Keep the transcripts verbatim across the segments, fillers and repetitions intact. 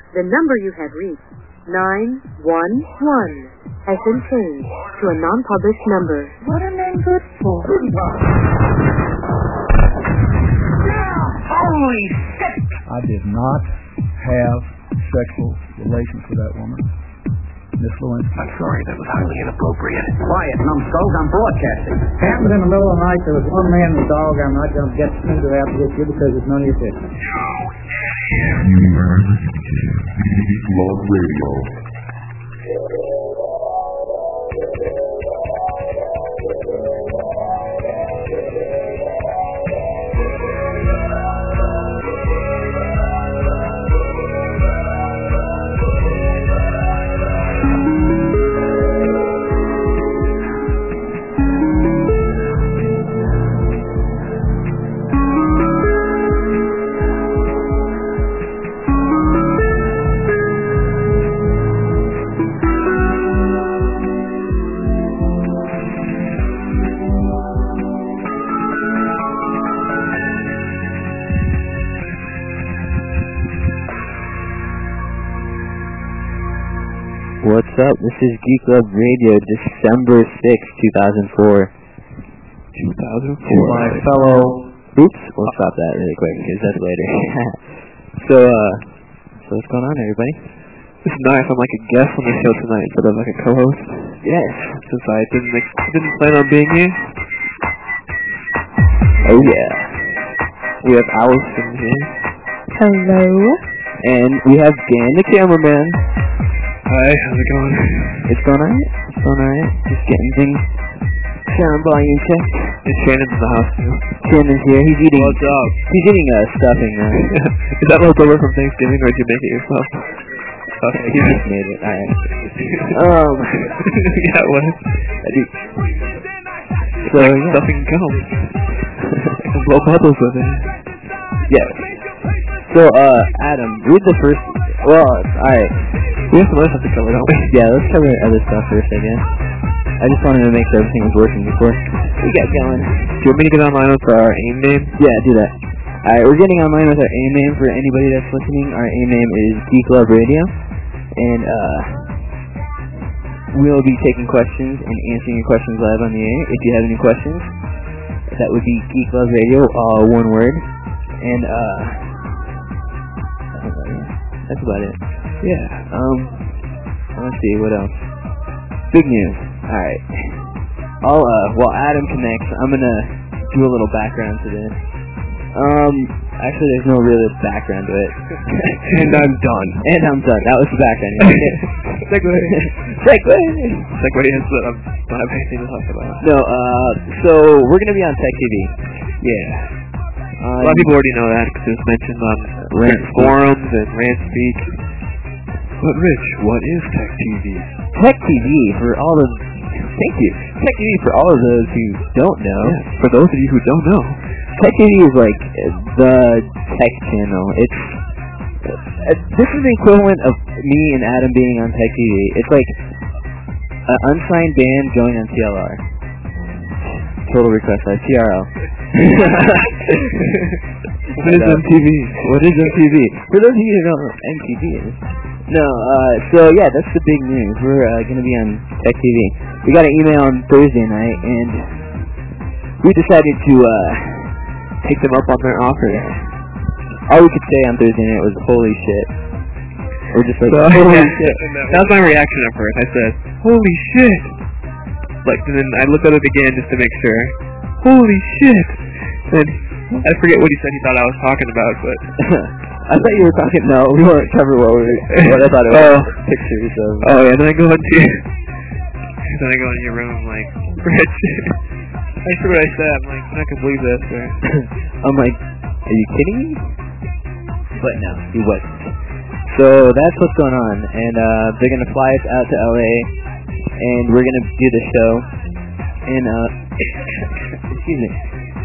The number you have reached, nine one one, has been changed to a non-published number. What are men good for? Holy shit! I did not have sexual relations with that woman. Miss Lewinsky. I'm sorry, that was highly inappropriate. Quiet, numbskulls, I'm broadcasting. Happened in the middle of the night, there was one man and a dog. I'm not going to get into that with you because it's none of your business. You are listening to Geek Love Radio. What's up? This is Geek Love Radio, December sixth, two thousand four. two thousand four. My fellow... Oops, we'll stop that really quick, because that's later. so, uh, so what's going on, everybody? It's nice. I'm like a guest on the show tonight instead of like a co-host. Yes. Since I didn't, like, didn't plan on being here. Oh, yeah. We have Allison here. Hello. And we have Dan, the cameraman. Hi, how's it going? It's going alright. It's going alright. Just getting things sound volume checked. And Shannon's in the house too. Shannon's here. He's eating. What's up? He's eating uh, stuffing. Uh, Is that left over from Thanksgiving, or did you make it yourself? Okay, he just made it. Alright. um. Yeah, what? I do. So like yeah. Stuffing gum. And blow bubbles with it. Yes. So, uh, Adam, read the first. Well, alright. We have some other stuff to cover, don't we? Yeah, let's cover other stuff first, I guess. I just wanted to make sure everything was working before we got going. Do you want me to get online with our AIM name? Yeah, do that. Alright, we're getting online with our AIM name for anybody that's listening. Our AIM name is Geek Love Radio. And, uh, we'll be taking questions and answering your questions live on the air. If you have any questions, that would be Geek Love Radio, all one word. And, uh, that's about it. Yeah. Um, let's see, what else? Big news. Alright. I'll, uh, while Adam connects, I'm gonna do a little background to this. Um, actually there's no real background to it. And I'm done. And I'm done. That was the background. Segway. Segway. Segway is that I'm don't have anything to talk about. No, uh, so we're gonna be on Tech T V. Yeah. Um, a lot of people already know that because it's mentioned on Rant forums and Rant Speak. But Rich, what is Tech T V? Tech T V, for all of... Thank you. Tech T V, for all of those who don't know. Yeah, for those of you who don't know. Tech T V is like the tech channel. It's... Uh, this is the equivalent of me and Adam being on Tech T V. It's like an unsigned band going on T L R. Total request by T R L. What is M T V? What is M T V? For those of you who don't know what M T V is. No, uh, so yeah, that's the big news. We're uh, going to be on Tech T V. We got an email on Thursday night, and we decided to uh, take them up on their offer. All we could say on Thursday night was, holy shit. We're just like, so, holy yeah, shit. That was my reaction at first. I said, holy shit. Like, and then I looked at it again just to make sure. Holy shit. And I forget what he said he thought I was talking about, but... I thought you were talking, no, we weren't covering what, we were, what I thought it was. Oh. Pictures of... Oh, yeah, then I go into... then I go into your room, I'm like, Rich, I sure what I said. I'm like, I'm not gonna believe this. Or... I'm like, are you kidding me? But no, he wasn't. So that's what's going on, and uh, they're gonna fly us out to L A, and we're gonna do the show, and uh, excuse me.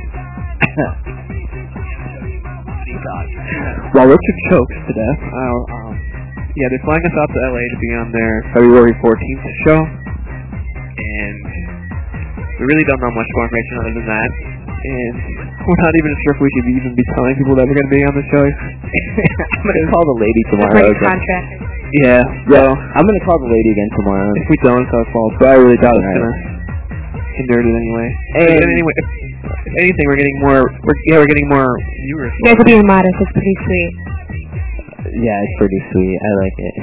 While Richard chokes to death, I'll, um, yeah, they're flying us out to L A to be on their February fourteenth show, and we really don't know much more information other than that, and we're not even sure if we should even be telling people that we're going to be on the show I'm gonna call the lady It's tomorrow. like a okay? contract. Yeah. Yeah, I'm gonna call the lady again tomorrow. If we don't, it's our fault. But I really doubt It's it. gonna hinder it anyway. And- And anyway, if, if anything, we're getting more. We're, yeah, we're getting more viewers. You guys are being modest. It's pretty sweet. Yeah, it's pretty sweet. I like it.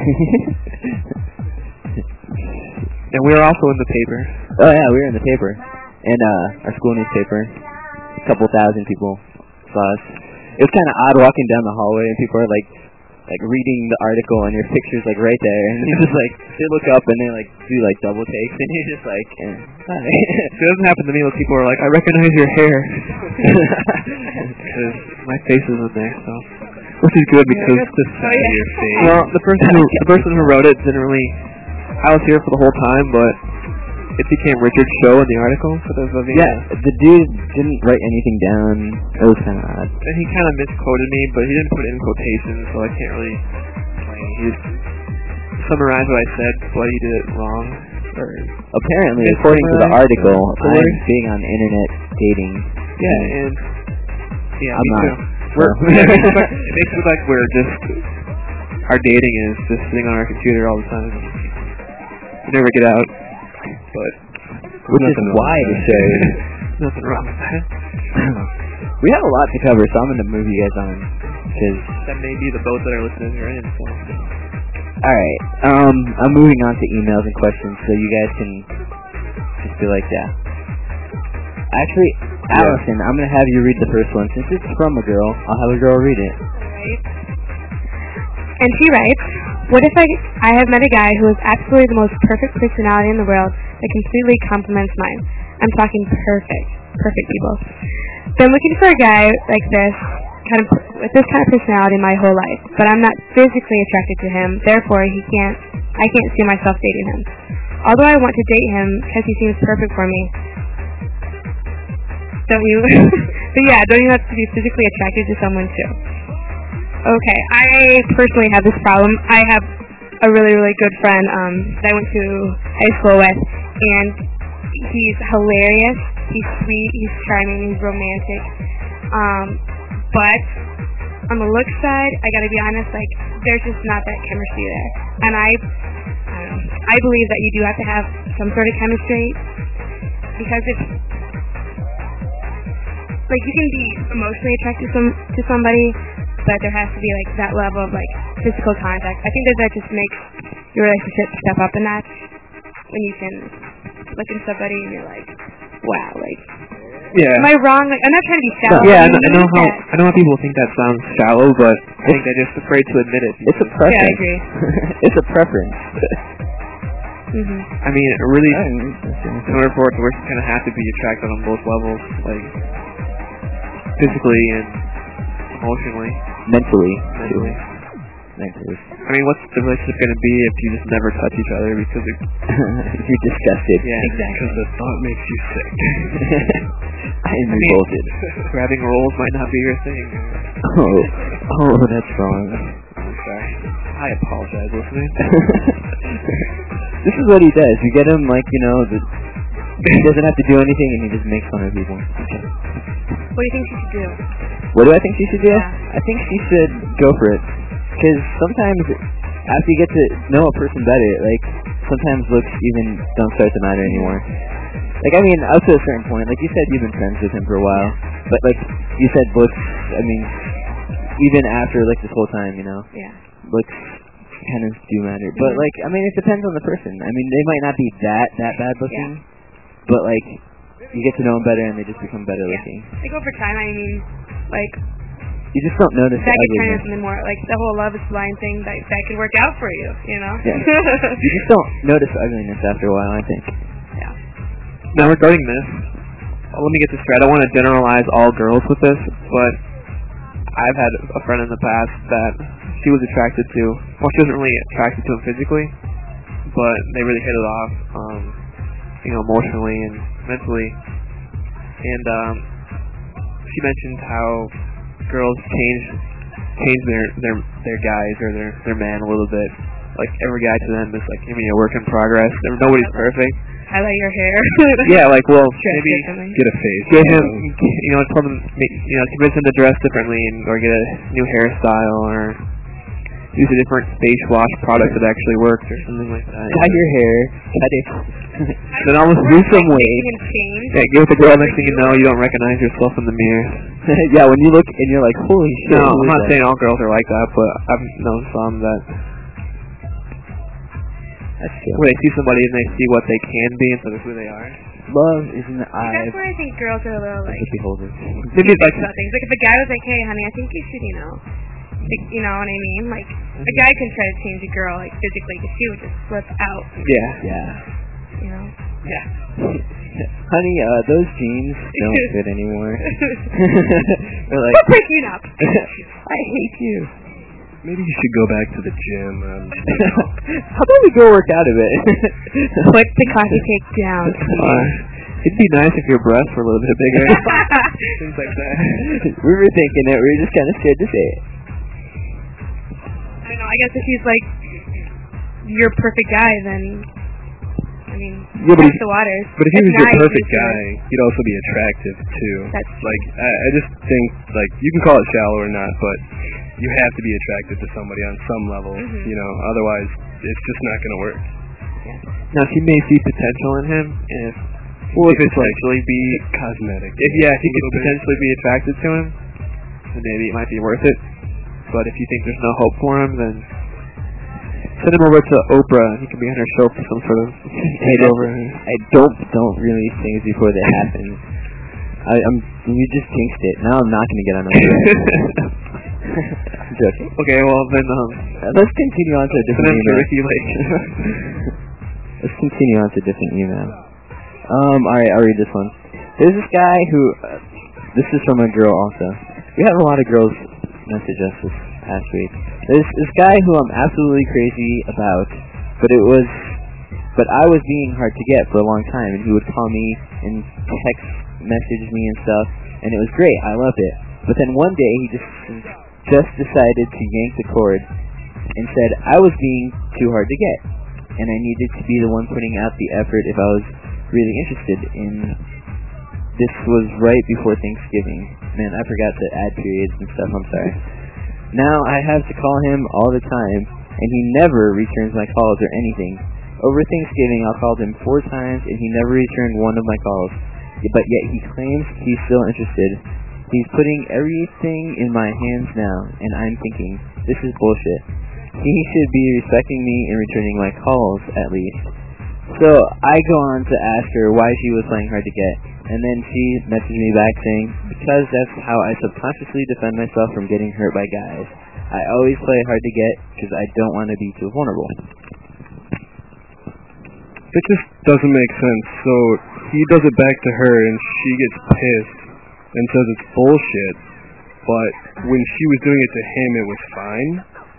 And we're also in the paper. Oh yeah, we were in the paper, and uh, our school newspaper. A couple thousand people saw us. It was kind of odd walking down the hallway, and people are like, like reading the article, and your picture's like right there, and it's just like they look up and they like do like double takes, and you're just like, eh, hi. It doesn't happen to me when people are like, I recognize your hair. Because my face isn't there, so. Which is good because the side of your face. Well, the person who the person who wrote it didn't really. I was here for the whole time, but it became Richard's show in the article. For those of you, Yeah, the dude didn't write anything down. It was kind of odd. and he kind of misquoted me, but he didn't put it in quotations, so I can't really. Like, he just summarized what I said, but he did it wrong. Or Apparently, It's according to the summarized? article, The I'm word? big on internet dating. yeah, and yeah, I'm me not. too. We're, yeah, it, makes it, look like, it makes it look like we're just our dating is just sitting on our computer all the time. We never get out, but Which is why the show. nothing wrong with that. We have a lot to cover, so I'm going to move you guys on. Cause, That may be the boat that our listeners are in. So. alright, um, I'm moving on to emails and questions, so you guys can just be like, yeah. Actually, Allison, I'm going to have you read the first one. Since it's from a girl, I'll have a girl read it. Right. And she writes, what if I, I have met a guy who has absolutely the most perfect personality in the world that completely complements mine? I'm talking perfect. Perfect people. Been looking for a guy like this, kind of with this kind of personality my whole life, but I'm not physically attracted to him, therefore he can't, I can't see myself dating him. Although I want to date him because he seems perfect for me. Don't you? But yeah, don't you have to be physically attracted to someone too? Okay, I personally have this problem. I have a really, really good friend um, that I went to high school with, and he's hilarious. He's sweet. He's charming. He's romantic. Um, but on the look side, I gotta be honest. Like, there's just not that chemistry there, and I, I don't know. I believe that you do have to have some sort of chemistry because if like you can be emotionally attracted to, some, to somebody, but there has to be like that level of like physical contact. I think that that just makes your relationship step up a notch when you can look at somebody and you're like, wow, like, Yeah. am I wrong? Like, I'm not trying to be shallow. Yeah, I You know, I know how that. I know how people think that sounds shallow, but I think they're just afraid to admit it. It's a Yeah, I preference. agree. It's a preference. Mhm. I mean, it really, I'm- in order for it to work, you kind of have to be attracted on both levels, like physically and emotionally, mentally. mentally. Mentally. I mean, what's the relationship going to be if you just never touch each other because it, You're disgusted. yeah, Because the thought makes you sick. I am I mean, revolted. grabbing rolls might not be your thing. Oh, oh, that's wrong. I'm sorry. I apologize, listening. This is what he does. You get him, like, you know, the, he doesn't have to do anything and he just makes fun of people. Okay. What do you think she should do? What do I think she should do? Yeah. I think she should go for it. Because sometimes, after you get to know a person better, like, sometimes looks even don't start to matter anymore. Like, I mean, up to a certain point, like you said, you've been friends with him for a while. But, like, you said looks, I mean, even after, like, this whole time, you know, Yeah. looks kind of do matter. But, like, I mean, it depends on the person. I mean, they might not be that, that bad looking. But, like, you get to know them better and they just become better Yeah. looking. Like over time, I mean, like You just don't notice that the could turn into ugliness. something more like the whole love is blind thing that that could work out for you, you know? Yeah. You just don't notice the ugliness after a while, I think. Yeah. Now, regarding this, uh, let me get this straight. I don't want to generalize all girls with this, but I've had a friend in the past that she was attracted to, well, she wasn't really attracted to him physically, but they really hit it off, um, you know, emotionally and mentally. And um, she mentioned how girls change change their their their guys or their their man a little bit. Like every guy to them is like, I mean, a work in progress. There- Nobody's perfect. highlight your hair. Yeah, like, well, Dress maybe differently. Get a face. give him, you know, tell him, you know, convince him to dress differently, and, or get a new hairstyle, or use a different face wash product that actually works, or something like that. Cut your hair. Cut it. Then almost lose some weight. Making him change. Yeah, get with the girl, next thing you know, you don't recognize yourself in the mirror. Yeah, when you look and you're like, holy shit. No, who I'm is not that? saying all girls are like that, but I've known some that That's true. where they see somebody and they see what they can be instead of who they are. Love is in the eye That's where I think girls are a little of like the beholder. Maybe it's like, about things. Like if a guy was like, "Hey, honey, I think you should," you know, like, you know what I mean? Like a guy can try to change a girl like physically, because she would just flip out. yeah. Yeah. You know. Yeah. Honey, uh, those jeans don't fit anymore. They're like, We're breaking up. I hate you. Maybe you should go back to the gym. Um, How about we go work out a bit? Put the coffee cake down. Uh, it'd be nice if your breasts were a little bit bigger. Things like that. We were thinking it. We were just kind of scared to say it. I don't know. I guess if he's like your perfect guy, then I mean, Yeah, but test he- the waters. but if he It's was your nice, perfect he's guy, he'd also be attractive too. That's true. Like I, I just think like you can call it shallow or not, but you have to be attracted to somebody on some level. Mhm. You know, otherwise it's just not going to work. Now, she may see potential in him, and if Well, he if it's could like potentially be, cosmetic, if yeah, if he a could little bit. potentially be attracted to him, then maybe it might be worth it. But if you think there's no hope for him, then send him over to Oprah. He can be on her show for some sort of takeover. I don't don't really these things before they happen. I, I'm you just jinxed it. Now I'm not going to get on the I'm joking. Okay, well then, um, Uh, let's continue on to a send different him to email. Ricky Lake. Let's continue on to a different email. Um, alright, I'll read this one. There's this guy who, uh, this is from a girl also. We have a lot of girls message us this past week. There's this guy who I'm absolutely crazy about, but it was, but I was being hard to get for a long time, and he would call me and text message me and stuff, and it was great. I loved it. But then one day he just just decided to yank the cord and said I was being too hard to get, and I needed to be the one putting out the effort if I was really interested in. This was right before Thanksgiving. Man, I forgot to add periods and stuff. I'm sorry. Now I have to call him all the time, and he never returns my calls or anything. Over Thanksgiving, I called him four times, and he never returned one of my calls. But yet he claims he's still interested. He's putting everything in my hands now, and I'm thinking, this is bullshit. He should be respecting me and returning my calls, at least. So I go on to ask her why she was playing hard to get, and then she messaged me back saying, because that's how I subconsciously defend myself from getting hurt by guys. I always play hard to get because I don't want to be too vulnerable. It just doesn't make sense. So he does it back to her, and she gets pissed and says it's bullshit. But when she was doing it to him, it was fine.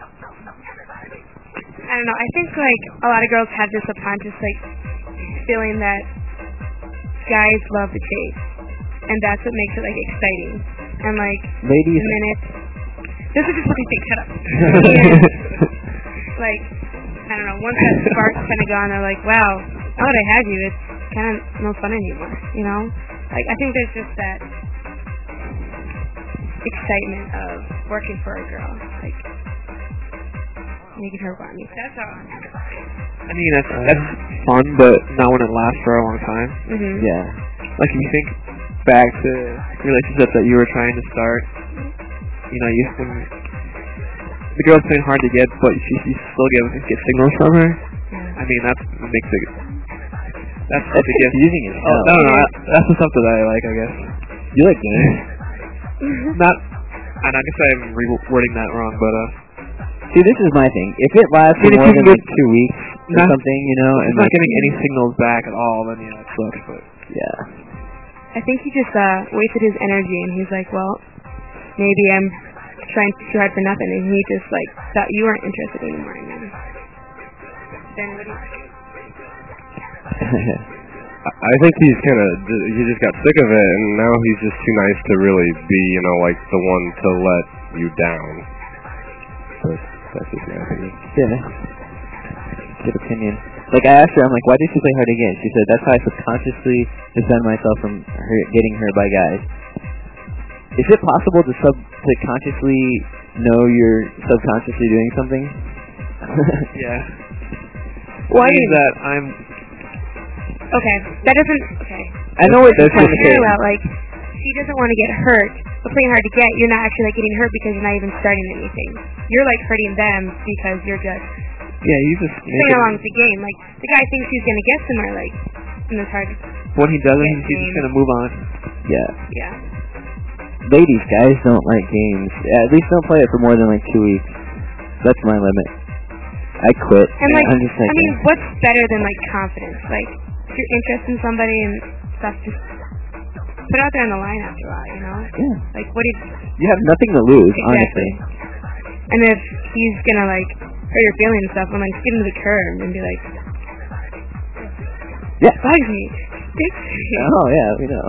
I don't know. I think like a lot of girls have this subconscious like feeling that guys love the chase, and that's what makes it like exciting. And like Ladies, the minute this is just what they think. Shut up. And, like I don't know. Once that spark's kind of gone, they're like, wow, now that I have you, it's kind of no fun anymore. You know? Like I think there's just that excitement of working for a girl, like making her want me. That's all. I mean, that's, that's fun, but not when it lasts for a long time. Mhm. yeah. Like, if you think back to relationships that you were trying to start, you know, you think the girl's playing hard to get, but she, you still get, get signals from her. Yeah. I mean, that's what makes it. That's That's what it gets. confusing as Oh, hell. no, no, no, that- that's the stuff that I like, I guess. You like games? Not, and I guess I'm rewording that wrong, but uh, See, this is my thing. If it lasts See, for if more you than can like get- two weeks or not- something, you know, if and I'm not like, getting any signals back at all, then yeah, it sucks. But yeah. I think he just uh wasted his energy, and he's like, well, maybe I'm trying too hard for nothing, and he just like thought you weren't interested anymore. And then, then what do you? I think he's kind of, he just got sick of it, and now he's just too nice to really be, you know, like the one to let you down. But that's just my opinion. Yeah. Good opinion. Like, I asked her, I'm like, why did she play hard to get? She said, that's how I subconsciously defend myself from her getting hurt by guys. Is it possible to sub to consciously know you're subconsciously doing something? Yeah. Well, I means mean, that I'm... Okay, that doesn't... Okay. I know what That's that's not going to say. parallel. Like, she doesn't want to get hurt, but playing hard to get, you're not actually like getting hurt because you're not even starting anything. You're like hurting them because you're just Yeah, you just... playing along with the game. Like, the guy thinks he's going to get somewhere, like, in this hard... When he doesn't, Get he's just game. going to move on. Yeah. Yeah. Ladies, guys don't like games. At least don't play it for more than like two weeks. That's my limit. I quit. And like, I'm just like, I mean, what's better than like confidence? Like, if you're interested in somebody and stuff, just put it out there on the line after a while, you know? yeah. Like, what if... You have nothing to lose, Exactly. honestly. And if he's gonna like hurt your feelings and stuff, I'm like, just give him the curve and be like, Yeah. bugs me. Sticks me. Oh, yeah, we know.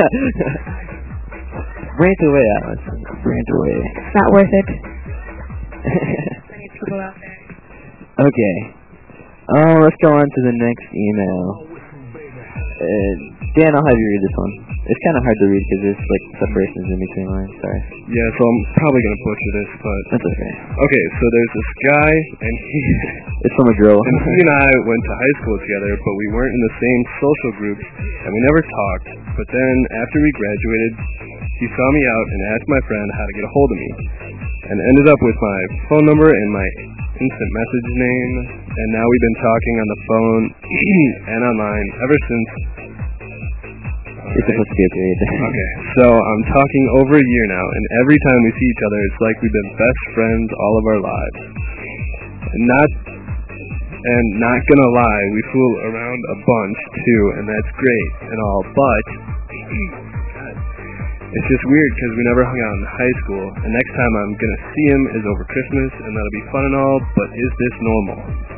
Rant away, Alice. Rant away. It's not worth it. Plenty of people out there. Okay. Oh, let's go on to the next email. Uh, Dan, I'll have you read this one. It's kind of hard to read because there's like separations in between lines. Sorry. Yeah, so I'm probably gonna butcher this, but That's okay. okay. So there's this guy, and he It's from a girl. and he and I went to high school together, but we weren't in the same social groups, and we never talked. But then after we graduated, he saw me out and asked my friend how to get a hold of me, and ended up with my phone number and my instant message name. And now we've been talking on the phone and online ever since. It's supposed to be a period. Okay, so I'm talking over a year now, and every time we see each other, it's like we've been best friends all of our lives. And not, and not gonna lie, we fool around a bunch too, and that's great and all. But it's just weird because we never hung out in high school, and next time I'm gonna see him is over Christmas, and that'll be fun and all. But is this normal?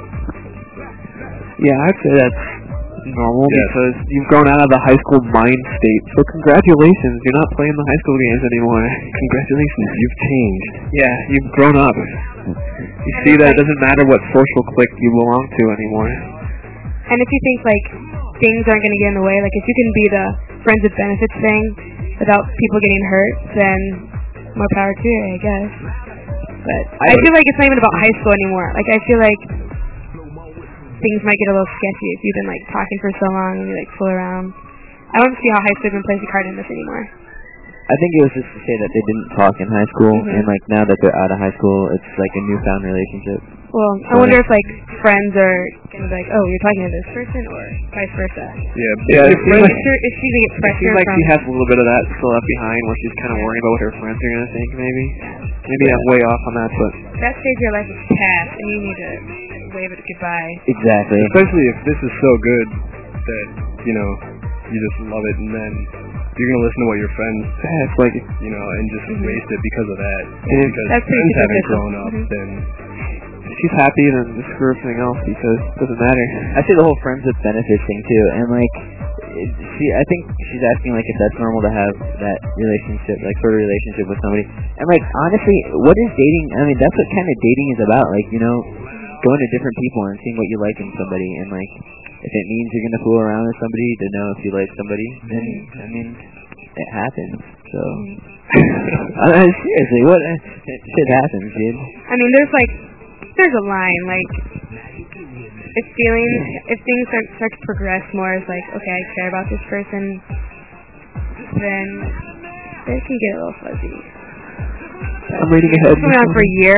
Yeah, I'd say that's normal Yes. because you've grown out of the high school mind state. So congratulations, you're not playing the high school games anymore. Congratulations, you've changed. Yeah, you've grown up. You see that it doesn't matter what social clique you belong to anymore. And if you think like things aren't gonna get in the way, like if you can be the friends with benefits thing without people getting hurt, then more power to you, I guess. But I feel like it's not even about high school anymore. Like I feel like things might get a little sketchy if you've been like talking for so long and you like fool around. I don't see how high school even plays a card in this anymore. I think it was just to say that they didn't talk in high school, Mhm. and like now that they're out of high school, it's like a newfound relationship. Well, I wonder if like friends are gonna be like, oh, you're talking to this person, or vice versa. Yeah, Yeah, your it friends- seems Is she, is she gonna get It pressure seems like from? she has a little bit of that still left behind where she's kind of worrying about what her friends are going to think, maybe. Maybe I'm way off on that, but That stage of your life is past, and you need to wave it goodbye. Exactly. especially if this is so good that you know you just love it, and then you're gonna listen to what your friends yeah, it's like, you know and just waste it because of that. It is- Because That's pretty friends haven't superficial. grown up, Mhm. then if she's happy, then just screw everything else because it doesn't matter. I see the whole friends with benefits thing too, and like, it, she, I think she's asking like if that's normal to have that relationship, like sort of relationship with somebody. And like, honestly, what is dating? I mean, that's what kind of dating is about. Like, you know, going to different people and seeing what you like in somebody, and like, if it means you're gonna fool around with somebody to know if you like somebody, then I mean, it happens. So, I mean, seriously, what shit happens, dude? I mean, there's like, there's a line, like, if feelings, if things start, start to progress more, it's like, okay, I care about this person, then it can get a little fuzzy. I'm reading ahead. It's been around for a year.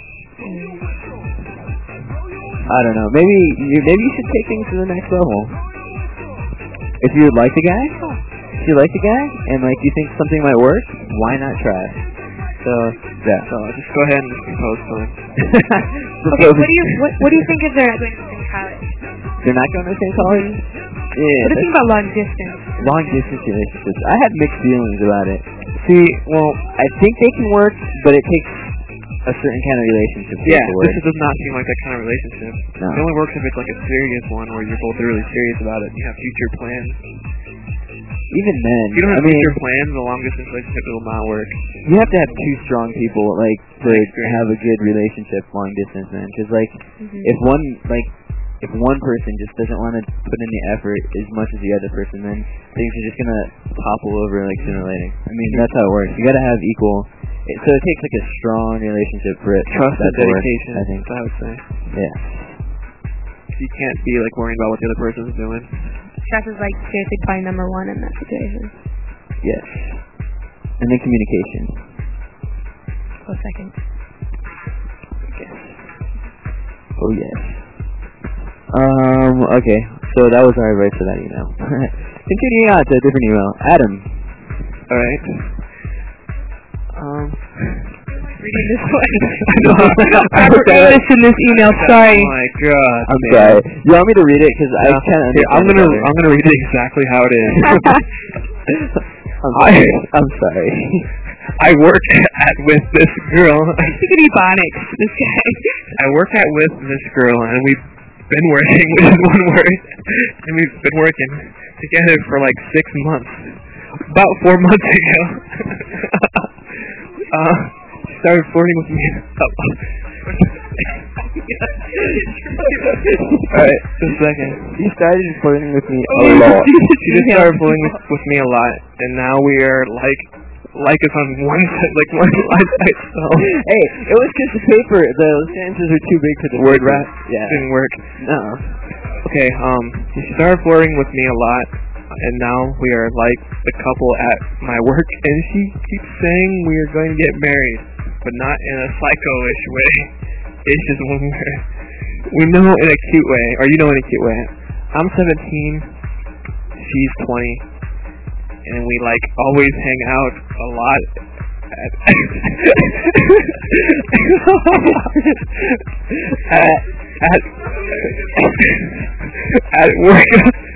I don't know. Maybe you, maybe you should take things to the next level. If you like the guy, if you like the guy, and like you think something might work, why not try? So yeah. So just go ahead and just propose to him. Okay, what do you what, what do you think if they're not going to the same college? They're not going to the same college. Yeah. What do you that's- think about long distance? long distance relationships. I have mixed feelings about it. See, well, I think they can work, but it takes a certain kind of relationship for yeah, it to work. this does not seem like that kind of relationship. No. It only works if it's like a serious one where you're both really serious about it and you have future plans. Even then, If you don't I have mean, future plans, the long distance relationship will not work. you have to have two strong people, like, to I agree. have a good relationship long distance, man. Because, like, Mhm. if one, like, if one person just doesn't want to put in the effort as much as the other person, then things are just gonna topple over like sooner or later. I mean, that's how it works. You gotta have equal. It, so it takes like a strong relationship for it. Trust and that to work, dedication. I think. I would say. Yeah. You can't be like worrying about what the other person's doing. Trust is like seriously probably number one in that situation. Yes. And then communication. Close second. Yes. Oh yes. Um. Okay. So that was our advice for that email. Continuing on to a different email. Adam. All right. Um. Reading this one. I know. I forgot this in this email. Sorry. Oh my god. I'm man. sorry. You want me to read it? Because I Yeah. can't Here, I'm understand gonna it better. I'm gonna read it exactly how it is. I'm sorry. I'm sorry. I work at with this girl. He could be Ebonics, this guy. I work at with this girl, and we've been working with one word, and we've been working together for like six months. About four months ago, uh, she started flirting with me. Alright, just a second. You started flirting with me Oh, a lot. She just started flirting with, with me a lot, and now we are like, like it's on one side, like one side by itself. Hey, it was because the paper, the sentences are too big for the Word paper. rap Yeah. didn't work. No. Okay, um, she started flirting with me a lot, and now we are like the couple at my work, and she keeps saying we are going to get married, but not in a psycho-ish way. It's just when we're, we know in a cute way, or you know in a cute way. I'm seventeen, she's twenty, and we like always hang out a lot at at at, at work.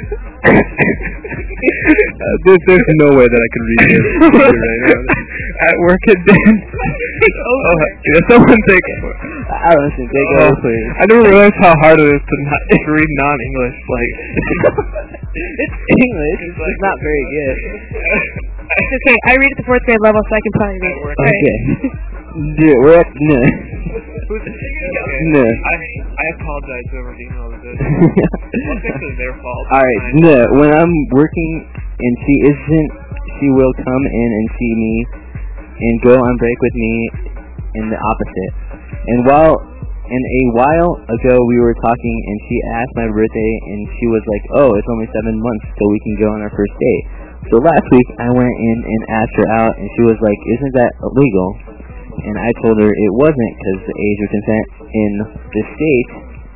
Uh, there's, there's no way that I can read this right now. At work at Dan. Oh, yeah, someone take it. I don't think they go, Oh, please. I didn't realize how hard it is to not to read non-English. Like, It's English. It's just not very good. It's okay. I read at the fourth grade level, so I can probably read it. Okay. Dude, we're at no. No. I I apologize to whoever emailed this. Well, this is their fault. Alright, no. When I'm working and she isn't, she will come in and see me and go on break with me in the opposite. And while, and a while ago we were talking and she asked my birthday and she was like, oh, it's only seven months till we can go on our first date. So last week I went in and asked her out and she was like, isn't that illegal? And I told her it wasn't because the age of consent in the state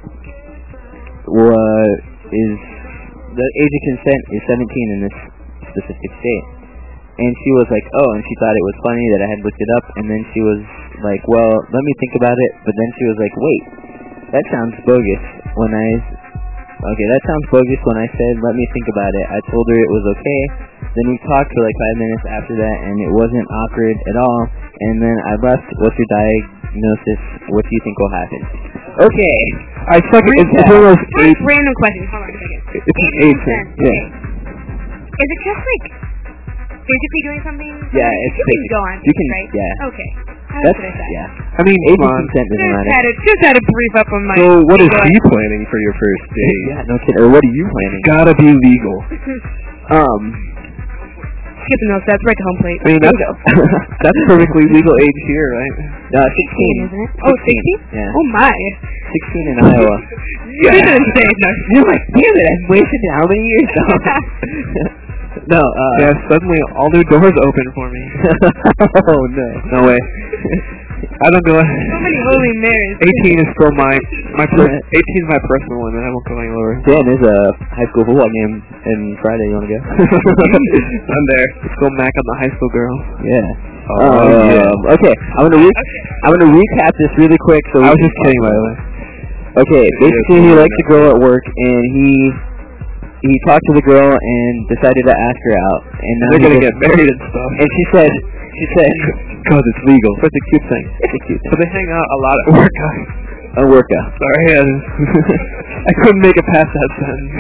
was, is, the age of consent is seventeen in this specific state. And she was like, oh, and she thought it was funny that I had looked it up, and then she was like, well, let me think about it, but then she was like, wait, that sounds bogus when I, okay, that sounds bogus when I said, let me think about it. I told her it was okay, then we talked for like five minutes after that, and it wasn't awkward at all, and then I left. What's your diagnosis? What do you think will happen? Okay, I suck. It's, it's one of those Just eight. random question. Hold on a second. It's an Age eight of thing. consent. Yeah. Is it just like physically doing something? Yeah, Like, it's you can basic. go on, You can, right? yeah. Okay. How That's, should I say? yeah. I mean, Age come of on. consent doesn't Just matter. had, a, just had a brief up on my... So what is Go he ahead. planning for your first date? Yeah, no kidding. Or what are you planning? Gotta be legal. Um, Skip the notes. That's right to home plate. I mean, that's that's perfectly legal age here, right? no, sixteen. Isn't it? Oh, sixteen? Yeah. Oh, my. sixteen in Iowa. Yeah. You're going to say no. You're like, damn it, I've wasted how many years? No, uh... Yeah, suddenly all new doors open for me. oh, no. No way. I don't go. So many holy marys. eighteen is still my my per, eighteen is my personal limit. I won't go any lower. Dan, there's a high school football game in Friday. You want to go? I'm there. Let's go Mac on the high school girl. Yeah. Oh, um, yeah. Okay, I'm gonna re- I'm gonna recap this really quick. So we I was can just kidding, by the way. Okay, basically he likes a girl at work, and he he talked to the girl and decided to ask her out. And now They're he gonna just- get married and stuff. And she said, she said, Because it's legal. But it's a cute thing. it's a cute But thing. they hang out a lot at work, guys. A workout. Sorry, I, I couldn't make it past that sentence.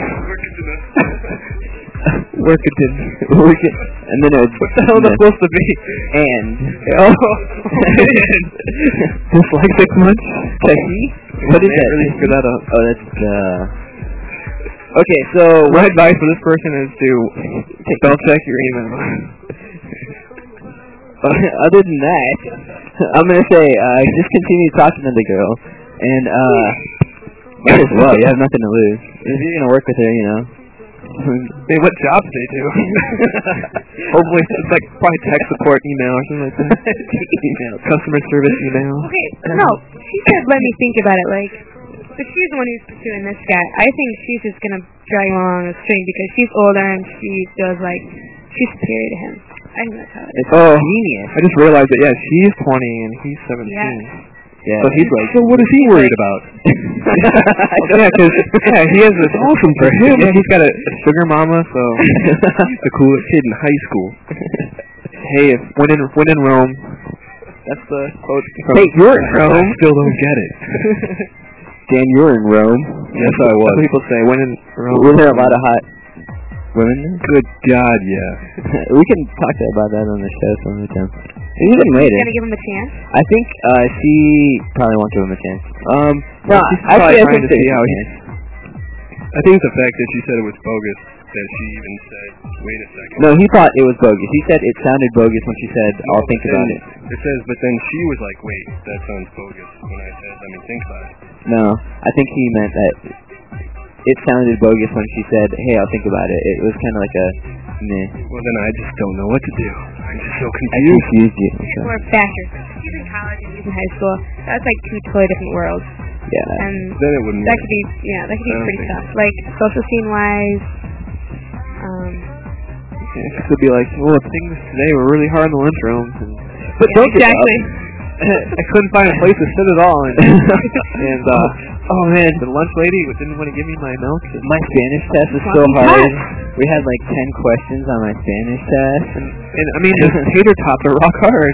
Workington. Working. And then it. What the hell is that supposed to be? And. Oh, just like six months? What is Man, that? really screwed that up. Oh, that's uh. Okay, so My advice for this person is to spell check your email. other than that, I'm gonna say uh, just continue talking to the girl, and uh, might as well. You have nothing to lose. If you're gonna work with her, you know. Hey, what jobs they do? Hopefully, it's like probably tech support email or something like that. Email, customer service email. Okay, no, she said let me think about it, like, but she's the one who's pursuing this guy. I think she's just gonna drag him along a string because she's older and she feels like she's superior to him. I think that's how it is. Oh, genius. I just realized that, yeah, she's twenty and he's seventeen. Yeah. Yeah. So he's like, So what is he worried about? yeah, because yeah, he has this awesome for him. Yeah, he's got a, a sugar mama, so He's the coolest kid in high school. hey, if when in when in Rome, that's the quote from Hey, you're in I Rome. still don't get it. Dan, you're in Rome. Yes, I was. Some people say when in Rome. Were there a lot of hot women there? Good God, yeah. We can talk about that on the show some other time. Even later. Gonna give him a chance? I think uh, she probably won't give him a chance. Um, no, She's actually, I probably think trying to see there's how a he- chance. I think the fact that she said it was bogus, that she even said, wait a second. No, he thought it was bogus. He said it sounded bogus when she said, "I'll think about it." It says, but then she was like, wait, that sounds bogus. When I said, let me think about it. No, I think he meant that it sounded bogus when she said, "Hey, I'll think about it." It was kind of like a meh. Well, then I just don't know what to do. I'm just so I confused. confused you. People are factors. She's in college and he's in high school. That's like two totally different worlds. Yeah. And Then it wouldn't that work. could be, yeah, that could be I don't pretty think tough. Like, social scene wise, um, Yeah, she could be like, well, things today were really hard in the lunchroom. And, but yeah, don't give exactly. up. I couldn't find a place to sit at all, and and uh, oh man, the lunch lady didn't want to give me my milk. My Spanish test was so Fucking hard. tough. We had like ten questions on my Spanish test. And, and I mean, the tater tots are rock hard.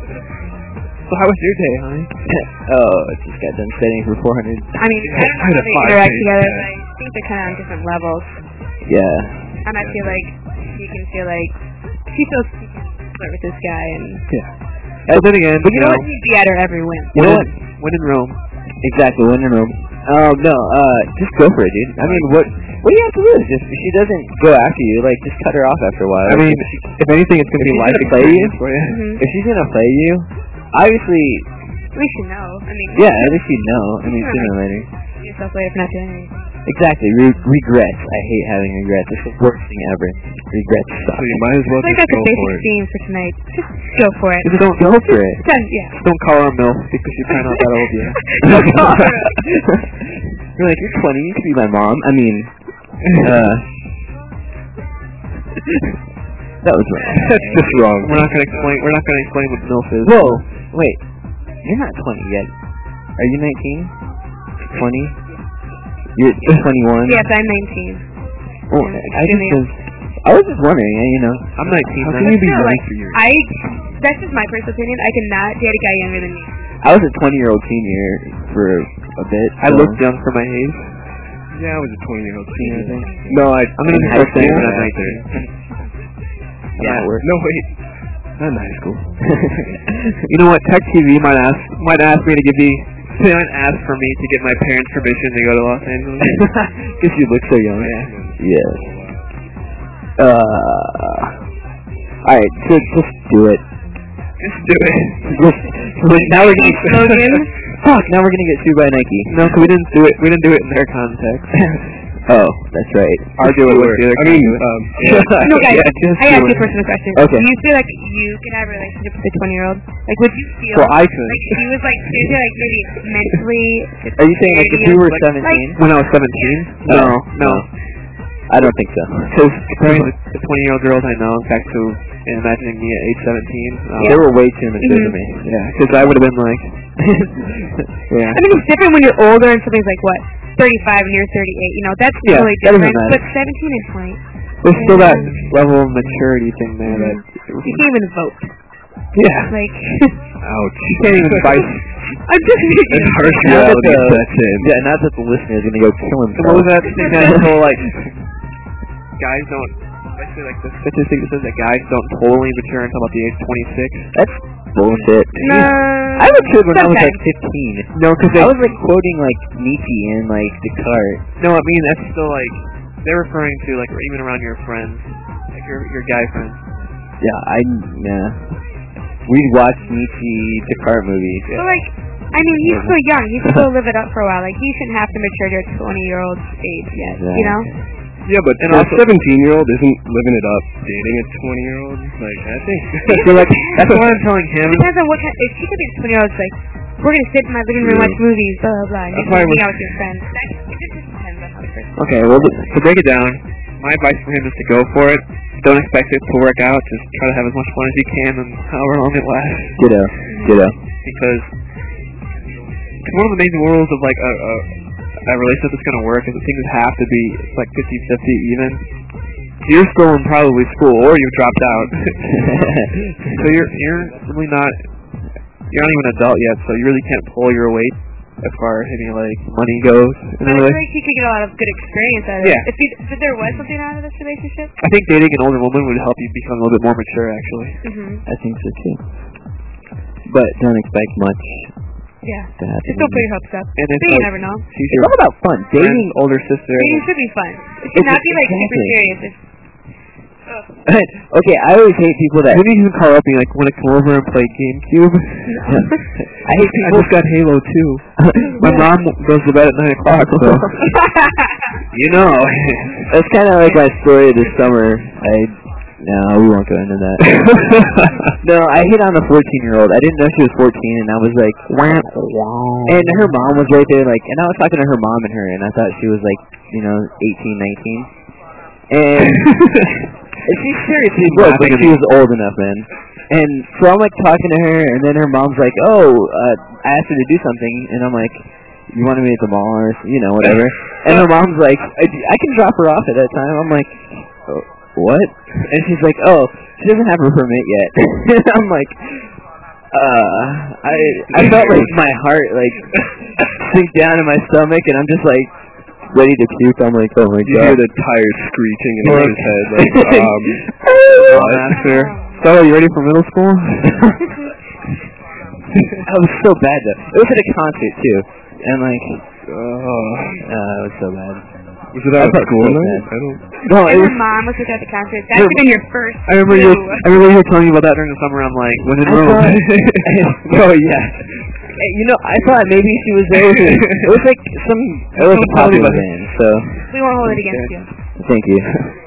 So how was your day, honey? Oh, I just got done studying for four hundred. I mean, I don't I had know a how they five interact page together, test. but I think they're kind of on different levels. Yeah. And I feel like she can feel like she feels she can flirt with this guy, and Yeah. But then again, But you know he'd be at her every win. You know when what? in, when in Rome. Exactly, when in Rome. Um, no, uh, just go for it, dude. I mean, what what do you have to lose? If she doesn't go after you, like, just cut her off after a while. I mean, if, she, if anything, it's gonna if be she's life gonna play you, experience for you. Mm-hmm. if she's gonna play you, obviously, At least you know. I mean, yeah, at least you know. I mean, sooner or later. you yourself later for not doing anything. Exactly, Re- regrets. I hate having regrets. It's the worst thing ever. Regrets suck. So you might as well I think just that's go the for basic it. theme for tonight. Just go for it. Just don't Go for it. Just, yeah. don't call her MILF because she's probably not that old yet. Don't call her. You're like, you're twenty, you could be my mom. I mean, uh, that was wrong. That's just wrong. We're not gonna explain. We're not gonna explain what MILF is. Whoa, wait. You're not twenty yet. Are you nineteen? twenty? You're twenty-one? Yes, I'm nineteen. Oh, I just was, I was just wondering, eh, you know. I'm nineteen. How now. can you be No, young like, for your... I, that's just my personal opinion. I cannot date a guy younger than me. I was a twenty-year-old senior for a bit. I so- looked young for my age. Yeah, I was a twenty-year-old teen, I think. Mhm. No, I... I'm gonna in be high thirteen school. when I'm After. Yeah, it worked. No, wait. Not in high school. You know what? Tech T V might ask might ask me to give me. They might ask for me to get my parents' permission to go to Los Angeles. Because you look so young. Yeah. Yes. Uh. Alright, just, just do it. Just do it. Just, wait, now we're gonna Slogan. Fuck, now we're gonna get sued by Nike. No, 'cause we didn't do it. We didn't do it in their context. Oh, that's right. Our do it with the other I mean, context. um... No, guys, Yeah, just I ask do you it. a personal question. Okay. Do you feel like you could have a relationship with a twenty-year-old? Like, would you feel Well, I could. like she was like, do you feel like maybe mentally? Are you saying like if you were like- seventeen? When I was seventeen? No, no. I don't think so. Because comparing the the twenty-year-old girls I know back to and imagining me at age seventeen, uh, They were way too immature Mhm. to me. yeah, because I would have been like, yeah. I mean, it's different when you're older and something's like what, thirty-five and you're thirty-eight. You know, that's Yeah, totally that doesn't different. matter. But seventeen and twenty, There's still that Yeah. level of maturity thing there that, you can't even vote. yeah, Like, Ouch. you can't even fight. I'm just making. That's harsh Now that reality the- sets in. Yeah, not that the listener is gonna go kill And himself. what was that thing that whole like guys don't basically like the statistic that says that guys don't totally mature until about the age twenty-six. That's bullshit. No. I I was a kid when I was like Sometimes. fifteen. No, because I was like quoting like Nietzsche and like Descartes. no, I mean that's still like they're referring to like even around your friends, like your your guy friends. Yeah, I yeah. We'd watch Nietzsche Descartes movies. But like, I mean, he's still young. He can still live it up for a while. Like, he shouldn't have to mature to a twenty-year-old's age yet. You know? Yeah, but And a also- seventeen-year-old isn't living it up dating a twenty-year-old. Like, I think. So like that's what I'm telling him. Depends on what kind. If she could be a twenty-year-old, it's like, we're gonna sit in my living room and watch movies, blah blah blah. And That's you why can hang we're- out with your friends. That, it just depends on how the person. Okay, well to break it down, my advice for him is to go for it. Don't expect it to work out. Just try to have as much fun as you can, and however long it lasts. Ditto. Ditto. Because it's one of the main rules of like a, a, a relationship that's going to work is that things have to be like fifty-fifty even. You're still in probably school or you've dropped out. So you're you're really not you're not even an adult yet, so you really can't pull your weight as far as any like money goes. But I feel like he could get a lot of good experience out of Yeah. it. If, he, if there was something out of this relationship. I think dating an older woman would help you become a little bit more mature actually. Mm-hmm. I think so too. But don't expect much Yeah. to happen. Just don't put your hopes up. And But it's you like, never know. she's It's your all about fun. Dating. friend's older sister. Dating should be fun. It should not be like super Exactly. serious. It's, Okay, I always hate people that. Maybe you can call up and like want to come over and play GameCube. I hate I people. just got Halo two. My mom goes to bed at nine o'clock, so you know. That's kind of like my story this summer. I no, we won't go into that. No, I hit on a fourteen-year-old. I didn't know she was fourteen, and I was like, wow, wow. And her mom was right there, like, and I was talking to her mom and her, and I thought she was like, you know, eighteen, nineteen. And she seriously was, like, she was old enough then. And so I'm like talking to her, and then her mom's like, oh, uh, I asked her to do something, and I'm like, you wanted me at the mall or, you know, whatever. And her mom's like, I, I can drop her off at that time. I'm like, oh, what? And she's like, oh, she doesn't have her permit yet. And I'm like, uh, I I felt like my heart, like, sink down in my stomach, and I'm just like, ready to puke. I'm like, oh my You god. hear the tires screeching in Like- his head. Like, um, Oh, master. So, are you ready for middle school? That was so bad though. It was at a concert too, and like, oh, uh, it was so bad. was it out of I felt school so night? bad. I don't. No, it and was. her mom was looking at the concert. That Her- should have been your first. I remember you. clue. I remember you were telling me about that during the summer. I'm like, when in I Rome. thought- oh yeah. Hey, you know, I thought maybe she was there. With her. It was like some. It was a Don't tell me popular about it. band, so We won't hold it against you. thank you.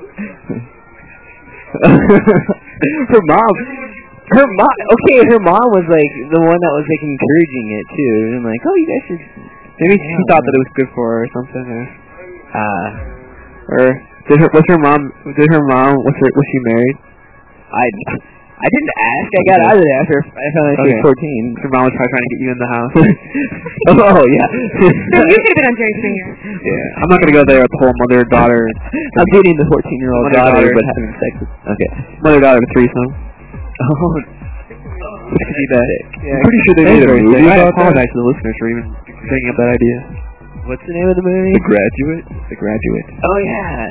Her mom. Her mom. Okay, her mom was like the one that was like encouraging it too, and like, oh, you guys should. Maybe she thought that it was good for her or something, or Uh, or did her was her mom did her mom was her was she married? I. I didn't ask. I got out of there after I found out she Okay. was fourteen. Her mom was probably trying to get you in the house. Oh yeah. Then you should have been on Jerry Springer. Yeah, I'm not gonna go there with the whole mother daughter I'm dating the fourteen-year-old Mother, daughter, daughter. but having sex with. Okay. mother daughter threesome. Oh. I could see that. Yeah, I'm pretty sure they that made is a very movie sick. I about that. apologize to the listeners for even bringing up that idea. What's the name of the movie? The Graduate. The Graduate. Oh yeah.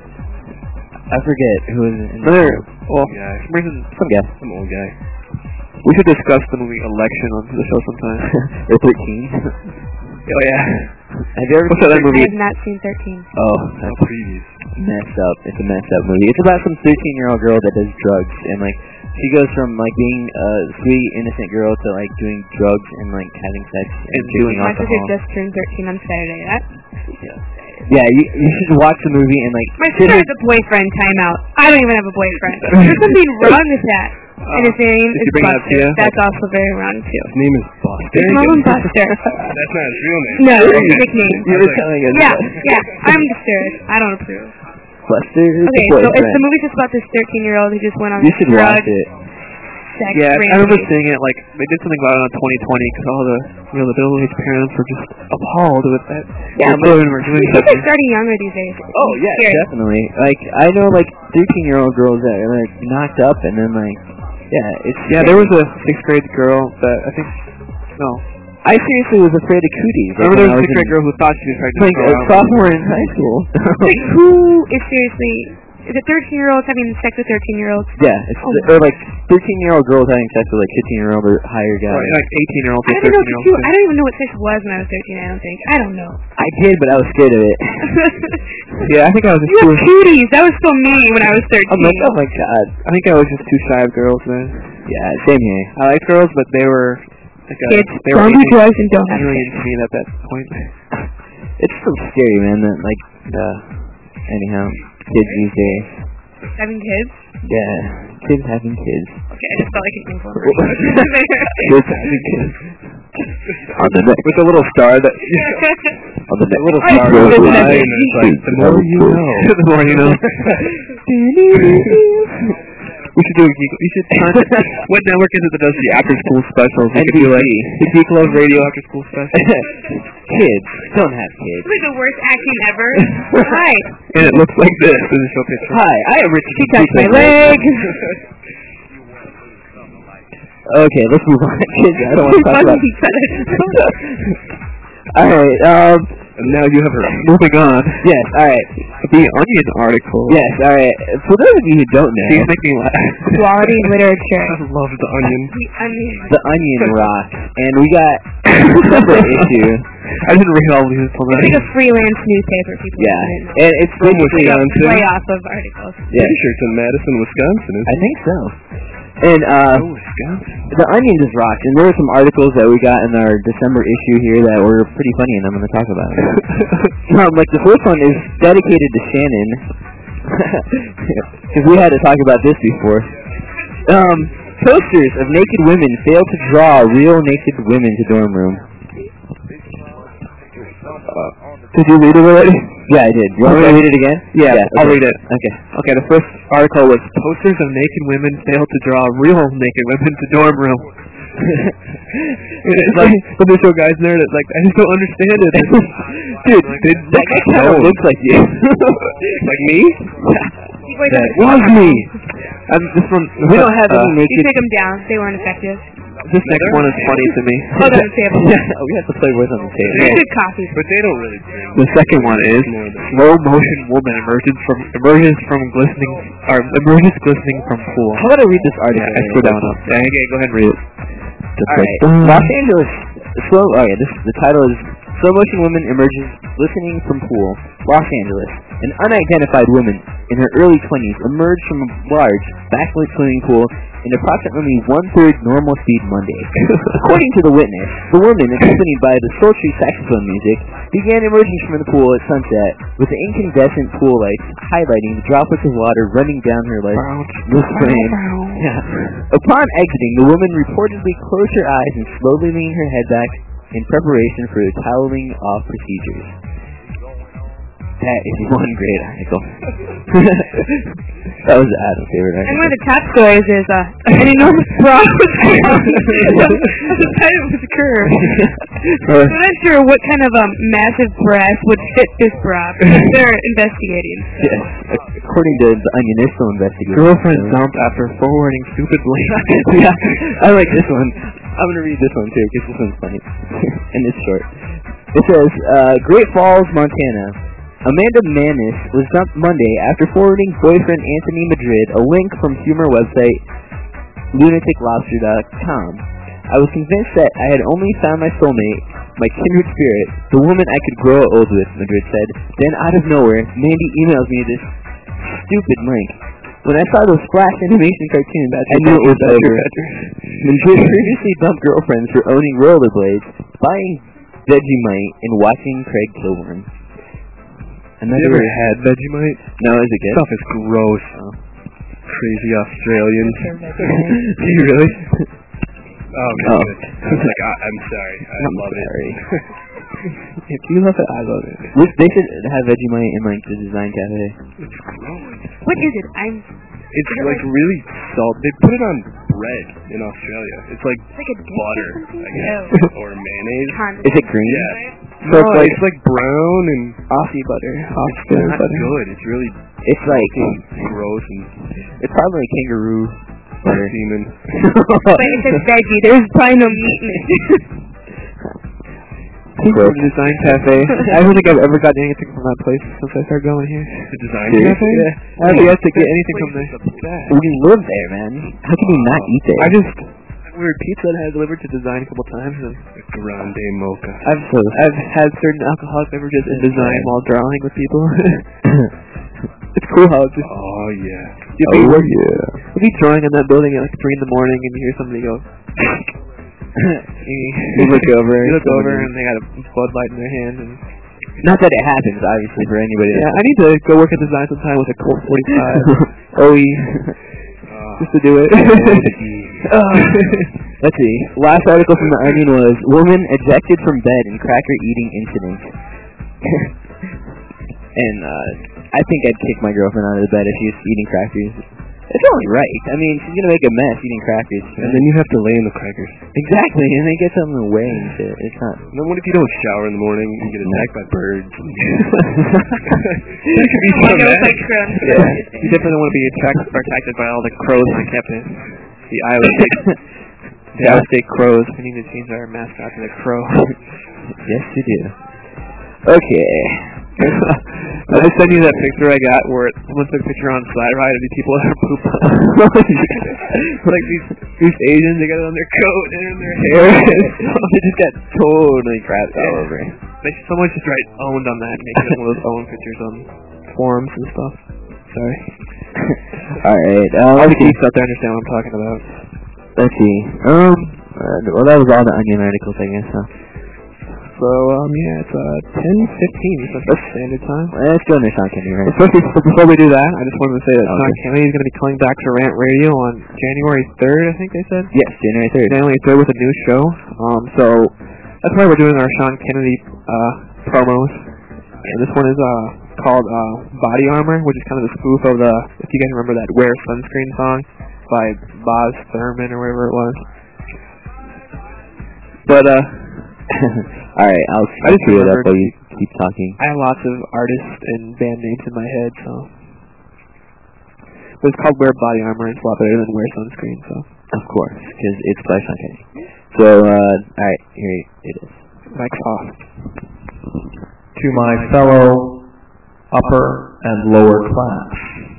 I forget who was in Another, well, Yeah. for some reason, some guy. Some old guy. we should discuss the movie Election on the show sometime. They're thirteen. Oh yeah. Have you ever What's that other I movie? have not seen thirteen. Oh, Oh, that's previous. messed up. It's a messed up movie. It's about some thirteen-year-old girl that does drugs, and like she goes from like being a sweet, innocent girl to like doing drugs and like having sex and, And drinking doing My sister alcohol. just turned thirteen on Saturday. That, Yeah, you, you should watch the movie and like. my sit sister her- has a boyfriend. Time out. I don't even have a boyfriend. There's something wrong with that. And his name Did is you bring that up to Buster. you? That's also very wrong too. His name is Buster. Just call him Buster. That's not his real name. No, it's his nickname. You were telling us. Yeah, about yeah. I'm disturbed. I don't approve. Buster is Okay, the so it's boyfriend. the movie's just about this thirteen-year-old who just went on You should drug, watch it. sex Yeah, I remember rampage. seeing it. Like they did something about it on twenty twenty because all the you know the middle-aged parents were just appalled with that. Yeah, Their children were doing Kids are something. starting younger these days. Oh yeah, Scary. definitely. Like I know like thirteen-year-old girls that are like knocked up, and then like yeah, it's Yeah, there was a sixth grade girl that I think no. I seriously was afraid of cooties. Like, Remember there when I was a was sixth grade in, girl who thought she was pregnant. like for a a while. sophomore in high school. Like, who is seriously Is it thirteen-year-olds having sex with thirteen-year-olds? Yeah, it's Oh. or like thirteen-year-old girls having sex with like fifteen-year-old or higher guys. Right, like eighteen-year-olds I or don't know. If thirteen-year-olds. you, I don't even know what sex was when I was thirteen. I don't think. I don't know. I did, but I was scared of it. Yeah, I think I was just You too. have cuties. That was so me when I was thirteen. I'm like, oh my god. I think I was just too shy of girls then. Yeah, same here. I liked girls, but they were like a, Kids, they were don't do aiming drugs and don't have really sex. into me at that point. It's so scary, man. That like, uh, anyhow, kids these days. Having kids? Yeah, kids having kids. Okay, I just felt like an influencer. Kids having kids. On the next, With a little star that on the next, little Right, star so goes it's by, like- and it's like the more you know. The more you know. We should do a geek. We should contact. What network is it that does the after school specials? We could do like the Geek Love Radio after school special. kids don't have kids. This is the worst acting ever. Hi. And it looks like this in the show picture. Hi, I am Richard. She touched my leg. Okay, let's move on. Kids, I don't want to talk about. Each other. All right. Um. And now you have her. Moving on. Yes. All right. The Onion article. Yes. All right. For those of you who don't know, She's making me laugh. Quality literature. I love the onion. The onion. the Onion rocks, and we got a separate issue. I didn't read all these until It's like then. a freelance newspaper. People Yeah, didn't know. and it's basically Wisconsin. Play off of articles. yeah. Pretty sure it's in Madison, Wisconsin. I think so. And uh, Oh, Wisconsin. the Onion just rocks, and there were some articles that we got in our December issue here that were pretty funny, and I'm going to talk about it. um, like the first one is dedicated to Shannon, because we had to talk about this before. Um, posters of naked women fail to draw real naked women to dorm room. Did you read it already? Yeah, I did. You want me to read it again? Yeah, I'll okay. read it. Okay. Okay, the first article was posters of naked women fail to draw real naked women to dorm room. And it's like, but there's no guys in there that's like, I just don't understand it. Dude, Did that guy kind of looks like you. like me? That was me. I'm this one. We don't have uh, any You naked. take them down. They weren't effective. This next one is funny to me. Hold on the table. Yeah, we have to play words on the table. They good coffee. But they don't really drink. The second one is More than- slow motion woman emerges from emerges from glistening or emerges glistening from pool. How about I read this article? Yeah, I scroll down up. Yeah, okay, go ahead and read it. Alright. Los Angeles slow oh yeah, this the title is Slow Motion Woman Emerges Glistening from Pool. Los Angeles. An unidentified woman in her early twenties emerged from a large, backlit swimming pool in approximately one-third normal speed Monday. According to the witness, the woman, accompanied by the sultry saxophone music, began emerging from the pool at sunset, with the incandescent pool lights highlighting the droplets of water running down her leg. The frame. Yeah. Upon exiting, the woman reportedly closed her eyes and slowly leaned her head back in preparation for the toweling off procedures. That is one great article. That was Adam's favorite And article. one of the top stories is uh, an enormous bra was found. The title was curved. So I'm not sure what kind of um, massive breast would fit this bra, because they're investigating. So. Yes. According to the Onion, they're still investigating. Girlfriend dumped after forwarding stupid links. Yeah, I like this one. I'm going to read this one too, because this one's funny. And it's short. It says, uh, Great Falls, Montana. Amanda Manis was dumped Monday after forwarding boyfriend Anthony Madrid a link from humor website lunatic lobster dot com. I was convinced that I had only found my soulmate, my kindred spirit, the woman I could grow old with, Madrid said. Then out of nowhere, Mandy emails me this stupid link. When I saw those Flash animation cartoons, I knew it was over. Madrid previously dumped girlfriends for owning rollerblades, buying Vegemite, and watching Craig Kilborn. Have you ever had Vegemite? No, is it good? Stuff is gross. Oh. Crazy Australians. Do you really? Oh, man. Oh. It's like, I, I'm sorry. I I'm love sorry. it. If you love it, I love it. Which- They should have Vegemite in like the design cafe. It's gross. What is it? I'm. It's like really salt. They put it on bread in Australia. It's like It's like a dish butter, or something? I guess, Oh. or mayonnaise. Condiment. Is it green? Yeah. No, So it's like, it's it's like brown and Aussie butter. it's Australian not butter. good. It's really It's like gross and it's probably like kangaroo butter. semen. But it says veggie. There's probably no meat in it. The Design Cafe. I don't think I've ever gotten anything from that place since I started going here. The Design Seriously? Cafe? Yeah. I haven't yet to get anything from there. We live there, man. How can you not eat there? I just ordered pizza that had delivered to Design a couple times, and The Grande Mocha. I've I've had certain alcoholic beverages in Design while drawing with people. It's cool how it's just Oh, yeah. you'll be, Oh, yeah. you'll be drawing in that building at like three in the morning, and you hear somebody go. You look over. You look over, and they got a Bud Light in their hand, and Not that it happens, obviously, for anybody. yeah, I need to go work at Design sometime with a Colt forty-five O E just to do it. Uh, let's see. Last article from the Onion was woman ejected from bed in cracker eating incident. And uh, I think I'd kick my girlfriend out of the bed if she was eating crackers. It's only right. I mean, she's gonna make a mess eating crackers. And then you have to lay in the crackers. Exactly, and they get something in the way and shit. It's not. And then what if you don't shower in the morning? You get attacked by birds. That could be so Like it was bad. like crown. Yeah. You definitely want to be attracted, protected by all the crows on campus. The Iowa State, the Iowa State Crows. We need to change our mascot to the crow. Yes, you do. Okay. I just sent you that picture I got where someone took a picture on Slide Ride of these people that are poop. Like these these Asians, they got it on their coat and in their hair. They just got totally crapped all over. They should, someone should write owned on that and make it one of those own pictures on forums and stuff. Sorry. Alright, um, All the let's see. geeks out there understand what I'm talking about. Let's see. Um, uh, well, that was all the Onion articles, I guess, huh? So, um, yeah, it's uh, ten fifteen Central Standard Time. Let's go into Sean Kennedy, right? Especially before we do that, I just wanted to say that Okay. Sean Kennedy is going to be coming back to Rant Radio on January third, I think they said. Yes, January third. January third with a new show. Um, so that's why we're doing our Sean Kennedy uh, promos. And this one is uh called uh Body Armor, which is kind of a spoof of the, if you guys remember that Wear Sunscreen song by Boz Thurman or whatever it was. But uh, Alright, I'll I just clear it up remembered- while you keep talking. I have lots of artists and band names in my head, so. But it's called Wear Body Armor. It's a lot better than Wear Sunscreen, so. Of course, because it's by Sean Kennedy. So, uh, alright, here it is. Mike's off. To my fellow upper and lower class,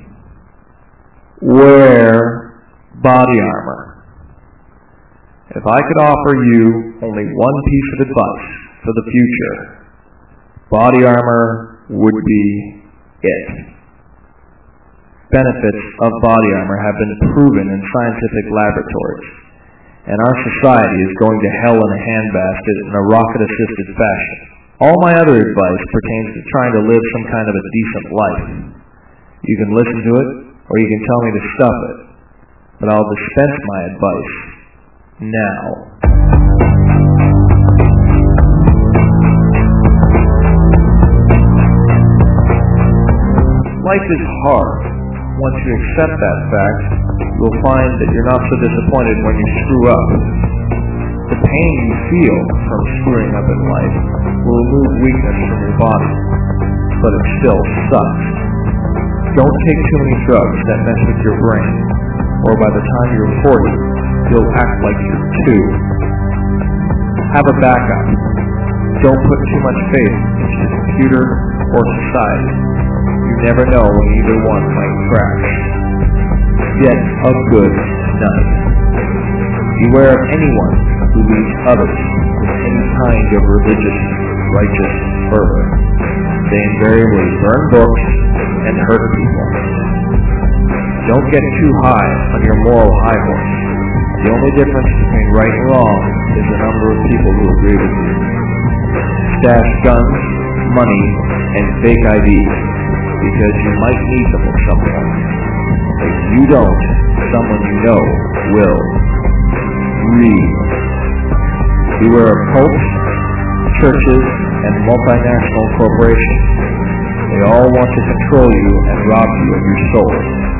wear body armor. If I could offer you only one piece of advice for the future, body armor would be it. Benefits of body armor have been proven in scientific laboratories, and our society is going to hell in a handbasket in a rocket-assisted fashion. All my other advice pertains to trying to live some kind of a decent life. You can listen to it, or you can tell me to stuff it, but I'll dispense my advice now. Life is hard. Once you accept that fact, you'll find that you're not so disappointed when you screw up. The pain you feel from screwing up in life will remove weakness from your body, but it still sucks. Don't take too many drugs that mess with your brain, or by the time you're forty, you'll act like you're two. Have a backup. Don't put too much faith into the computer or society. You never know when either one might crash. Get a good night. Beware of anyone who leads others with any kind of religious, righteous fervor. They invariably burn books and hurt people. Don't get too high on your moral high horse. The only difference between right and wrong is the number of people who agree with you. Stash guns, money, and fake I Ds, because you might need them at some point. If you don't, someone you know will. Read. Beware of cults, churches, and multinational corporations. They all want to control you and rob you of your soul.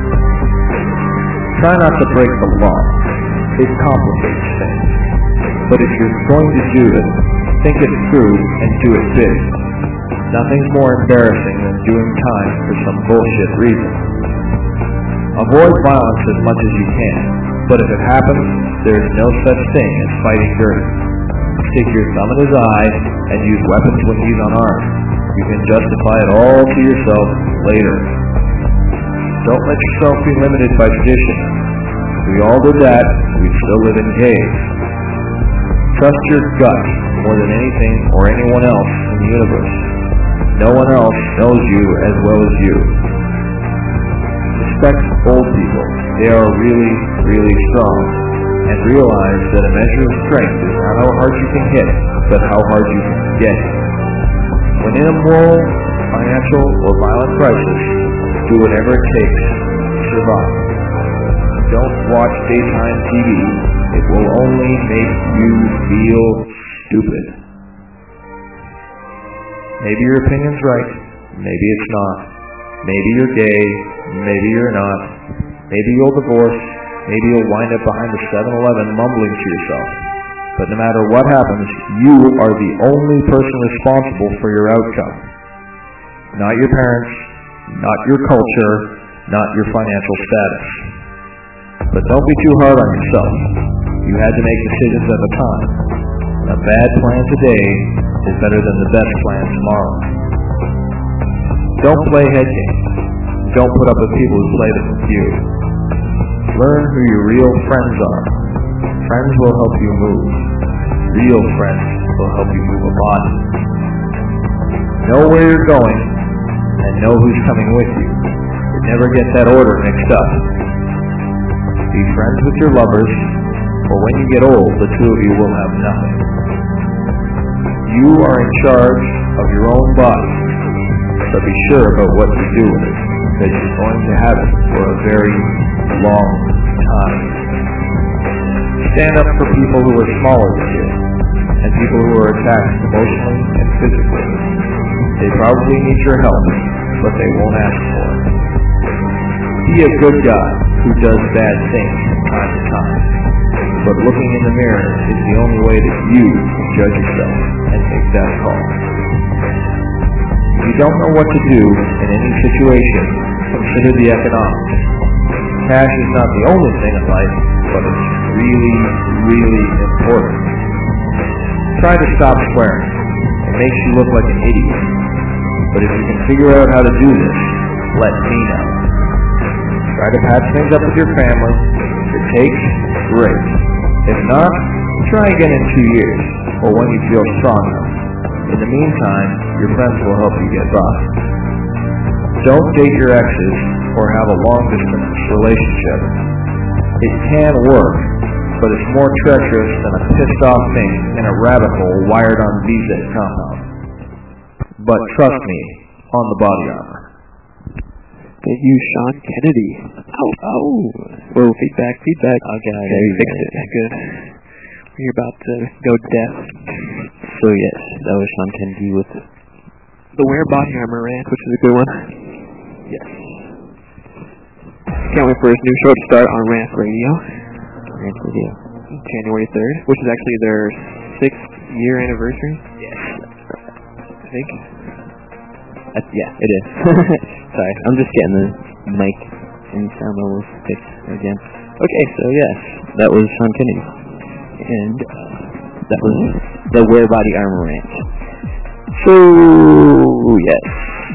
Try not to break the law. It complicates things. But if you're going to do it, think it through and do it big. Nothing's more embarrassing than doing time for some bullshit reason. Avoid violence as much as you can, but if it happens, there is no such thing as fighting dirty. stick your thumb in his eye, and use weapons when he's unarmed. You can justify it all to yourself later. Don't let yourself be limited by tradition. If we all did that, we'd still live in caves. Trust your gut more than anything or anyone else in the universe. No one else knows you as well as you. Respect old people. They are really, really strong. And realize that a measure of strength is not how hard you can hit, but how hard you can get. When in a moral, financial, or violent crisis, do whatever it takes to survive. Don't watch daytime T V. It will only make you feel stupid. Maybe your opinion's right. Maybe it's not. Maybe you're gay. Maybe you're not. Maybe you'll divorce. Maybe you'll wind up behind the seven eleven mumbling to yourself. But no matter what happens, you are the only person responsible for your outcome. Not your parents, not your culture, not your financial status. But don't be too hard on yourself. You had to make decisions at the time. A bad plan today is better than the best plan tomorrow. Don't play head games. Don't put up with people who play them with you. Learn who your real friends are. Friends will help you move. Real friends will help you move a body. Know where you're going and know who's coming with you. But never get that order mixed up. Be friends with your lovers, for when you get old, the two of you will have nothing. You are in charge of your own body, but be sure about what you do with it, because you're going to have it for a very long time. Stand up for people who are smaller than you, and people who are attacked emotionally and physically. They probably need your help, but they won't ask for it. Be a good guy who does bad things from time to time, but looking in the mirror is the only way that you can judge yourself and make that call. If you don't know what to do in any situation, consider the economics. Cash is not the only thing in life, but it's really, really important. Try to stop swearing. It makes you look like an idiot. But if you can figure out how to do this, let me know. Try to patch things up with your family. If it takes, great. If not, try again in two years, or when you feel strong enough. In the meantime, your friends will help you get by. Don't date your exes or have a long-distance relationship. It can work, but it's more treacherous than a pissed-off mink in a rabbit hole wired on V Z compound. But trust me, on the body armor. Thank you, Sean Kennedy. Oh, oh. Whoa, feedback, feedback. Okay, okay there you fixed go. it. Good. We're about to go deaf. So yes, that was Sean Kennedy with the Wear Body Armor rant, which is a good one. yes. Can't wait for his new show to start on Rant Radio. Rant Radio. January third, which is actually their sixth year anniversary. Yes. I think. Uh, yeah, it is. Sorry, I'm just getting the mic and sound levels fixed again. Okay, so yes, that was Sean Kennedy. And uh, that was the Wear Body Armor rant. So, yes.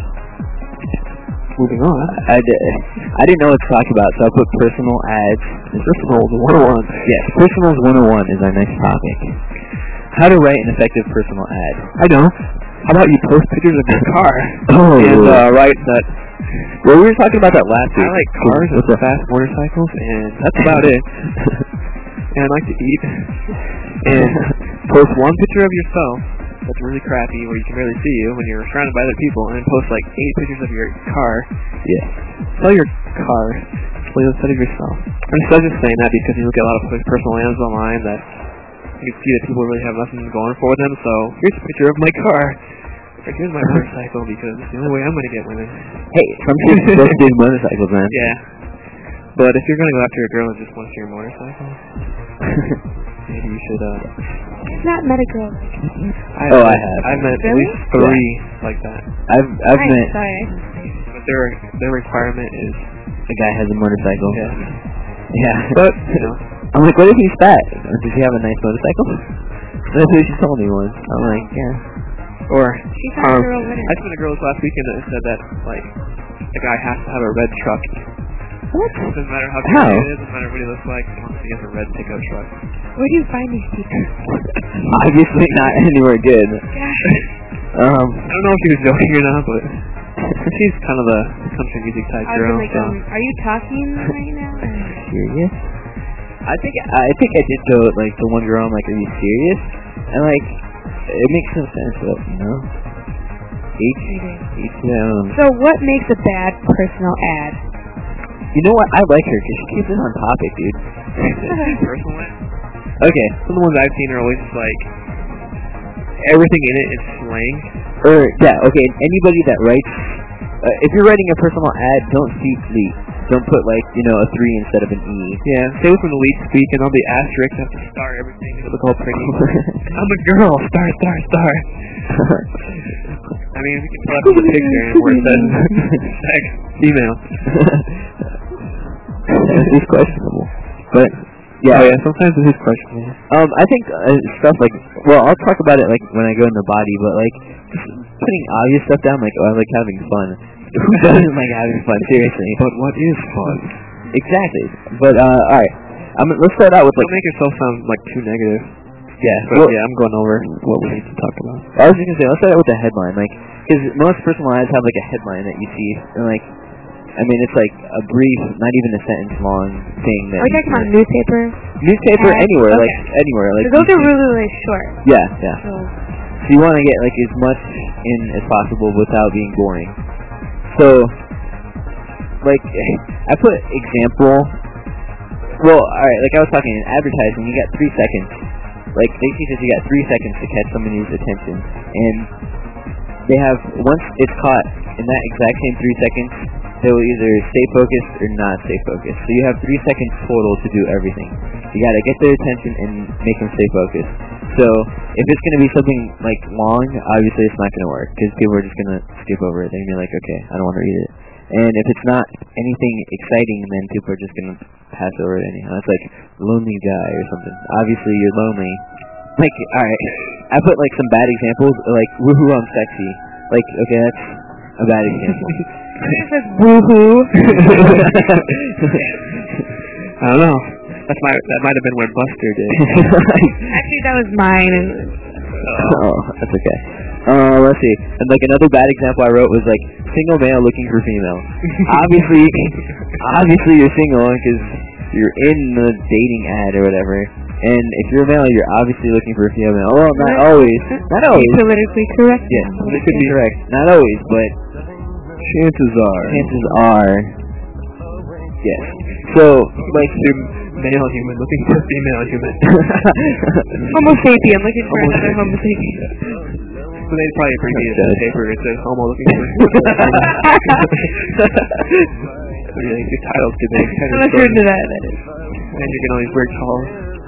Moving on. I, d- I didn't know what to talk about, so I put personal ads. Personals one oh one. Yes, Personals one oh one is our next topic. How to write an effective personal ad. I know. How about you post pictures of your car Oh, and uh, write that? Well, we were talking about that last week. I like cars and fast motorcycles, and that's about it. And I like to eat. And post one picture of yourself that's really crappy, where you can barely see you when you're surrounded by other people, and then post like eight pictures of your car. Yeah. Sell your car. Instead of yourself. I'm just, I'm just saying that because you look at a lot of personal ads online that you can see that people really have nothing going for them. So here's a picture of my car. Or here's my motorcycle, because it's the only way I'm going to get women. Hey, some kids supposed to do motorcycles, man. Yeah. But if you're going to go after a girl and just wants your motorcycle, maybe you should, uh... I've not met a girl. I've Oh, met, I have. I've met at Really? least three like that. I've I've Hi, met sorry. But their their requirement is... a guy has a motorcycle. Yeah. Yeah. But, you know... I'm like, what if he's fat? Does he have a nice motorcycle? That's what she told me once. I'm like, yeah. Or, She found um, her own winner. I just met a girl this last weekend that said that, like, a guy has to have a red truck. What? Doesn't matter how How? pretty it is, doesn't matter what he looks like, as long as he has a red pickup truck. Where do you find these people? Obviously not anywhere good. Gosh. Um, I don't know if he was joking or not, but she's kind of a country music type I was girl. like, So. um, are you talking right now? serious? I think I think I did go like to one girl. I'm like, are you serious? And like, it makes no sense, but you know, each each their own. So what makes a bad personal ad? You know what? I like her because she keeps it on topic, dude. Personally, Okay. some of the ones I've seen are always just like everything in it is slang. Or yeah, okay. Anybody that writes, uh, if you're writing a personal ad, don't speak lead. Don't put like you know a three instead of an e. Yeah, stay away from the lead speak and all the asterisks have to star everything. It look all pretty. I'm a girl. Star, star, star. I mean, we can put up the picture and where it says sex, female. It's questionable, but yeah. Oh yeah, sometimes it is questionable. Um, I think uh, stuff like, well, I'll talk about it like when I go in the body, but like just putting obvious stuff down, like oh, I like having fun. Who doesn't like having fun? Seriously. But what is fun? Exactly. But uh, all right. I'm, let's start out with Don't like make yourself sound like too negative. yeah. But Well, yeah, I'm going over what we need to talk about. I was just gonna say let's start out with the headline, like because most personal ads have like a headline that you see, and like I mean it's like a brief, not even a sentence long thing that. Are we you talking about see. newspaper? Newspaper ads? anywhere, Okay. like anywhere, like So those you are see- really, really short. yeah, yeah. So So you want to get like as much in as possible without being boring. So, like, I put example. Well, all right. Like I was talking in advertising, you got three seconds. Like basically, says you got three seconds to catch somebody's attention, and they have once it's caught in that exact same three seconds, they will either stay focused or not stay focused. So you have three seconds total to do everything. You got to get their attention and make them stay focused. So if it's going to be something like long, obviously it's not going to work because people are just going to skip over it. They're going to be like, okay, I don't want to read it. And if it's not anything exciting, then people are just going to pass over it anyhow. It's like lonely guy or something. Obviously you're lonely. Like, alright, I put like some bad examples, like, woohoo, I'm sexy. Like, okay, that's a bad example. it says woohoo. I don't know. That's my that might have been what Buster did. Actually, that was mine. And oh, that's okay. Uh, let's see. And like another bad example I wrote was like single male looking for female. obviously, obviously you're single because you're in the dating ad or whatever. And if you're a male, you're obviously looking for a female. Well, not always. Not always. Be politically correct. Yeah, now. this could be correct. Not always, but Chances are. chances are. Yes. So, like, Male human looking for female human. Homo sapien, looking for Homo another sapien. Homo sapien. So they'd probably abbreviate it in the paper. It says homo looking for yeah, your title's too big. Unless you're into that, that is. And you're getting all these weird calls.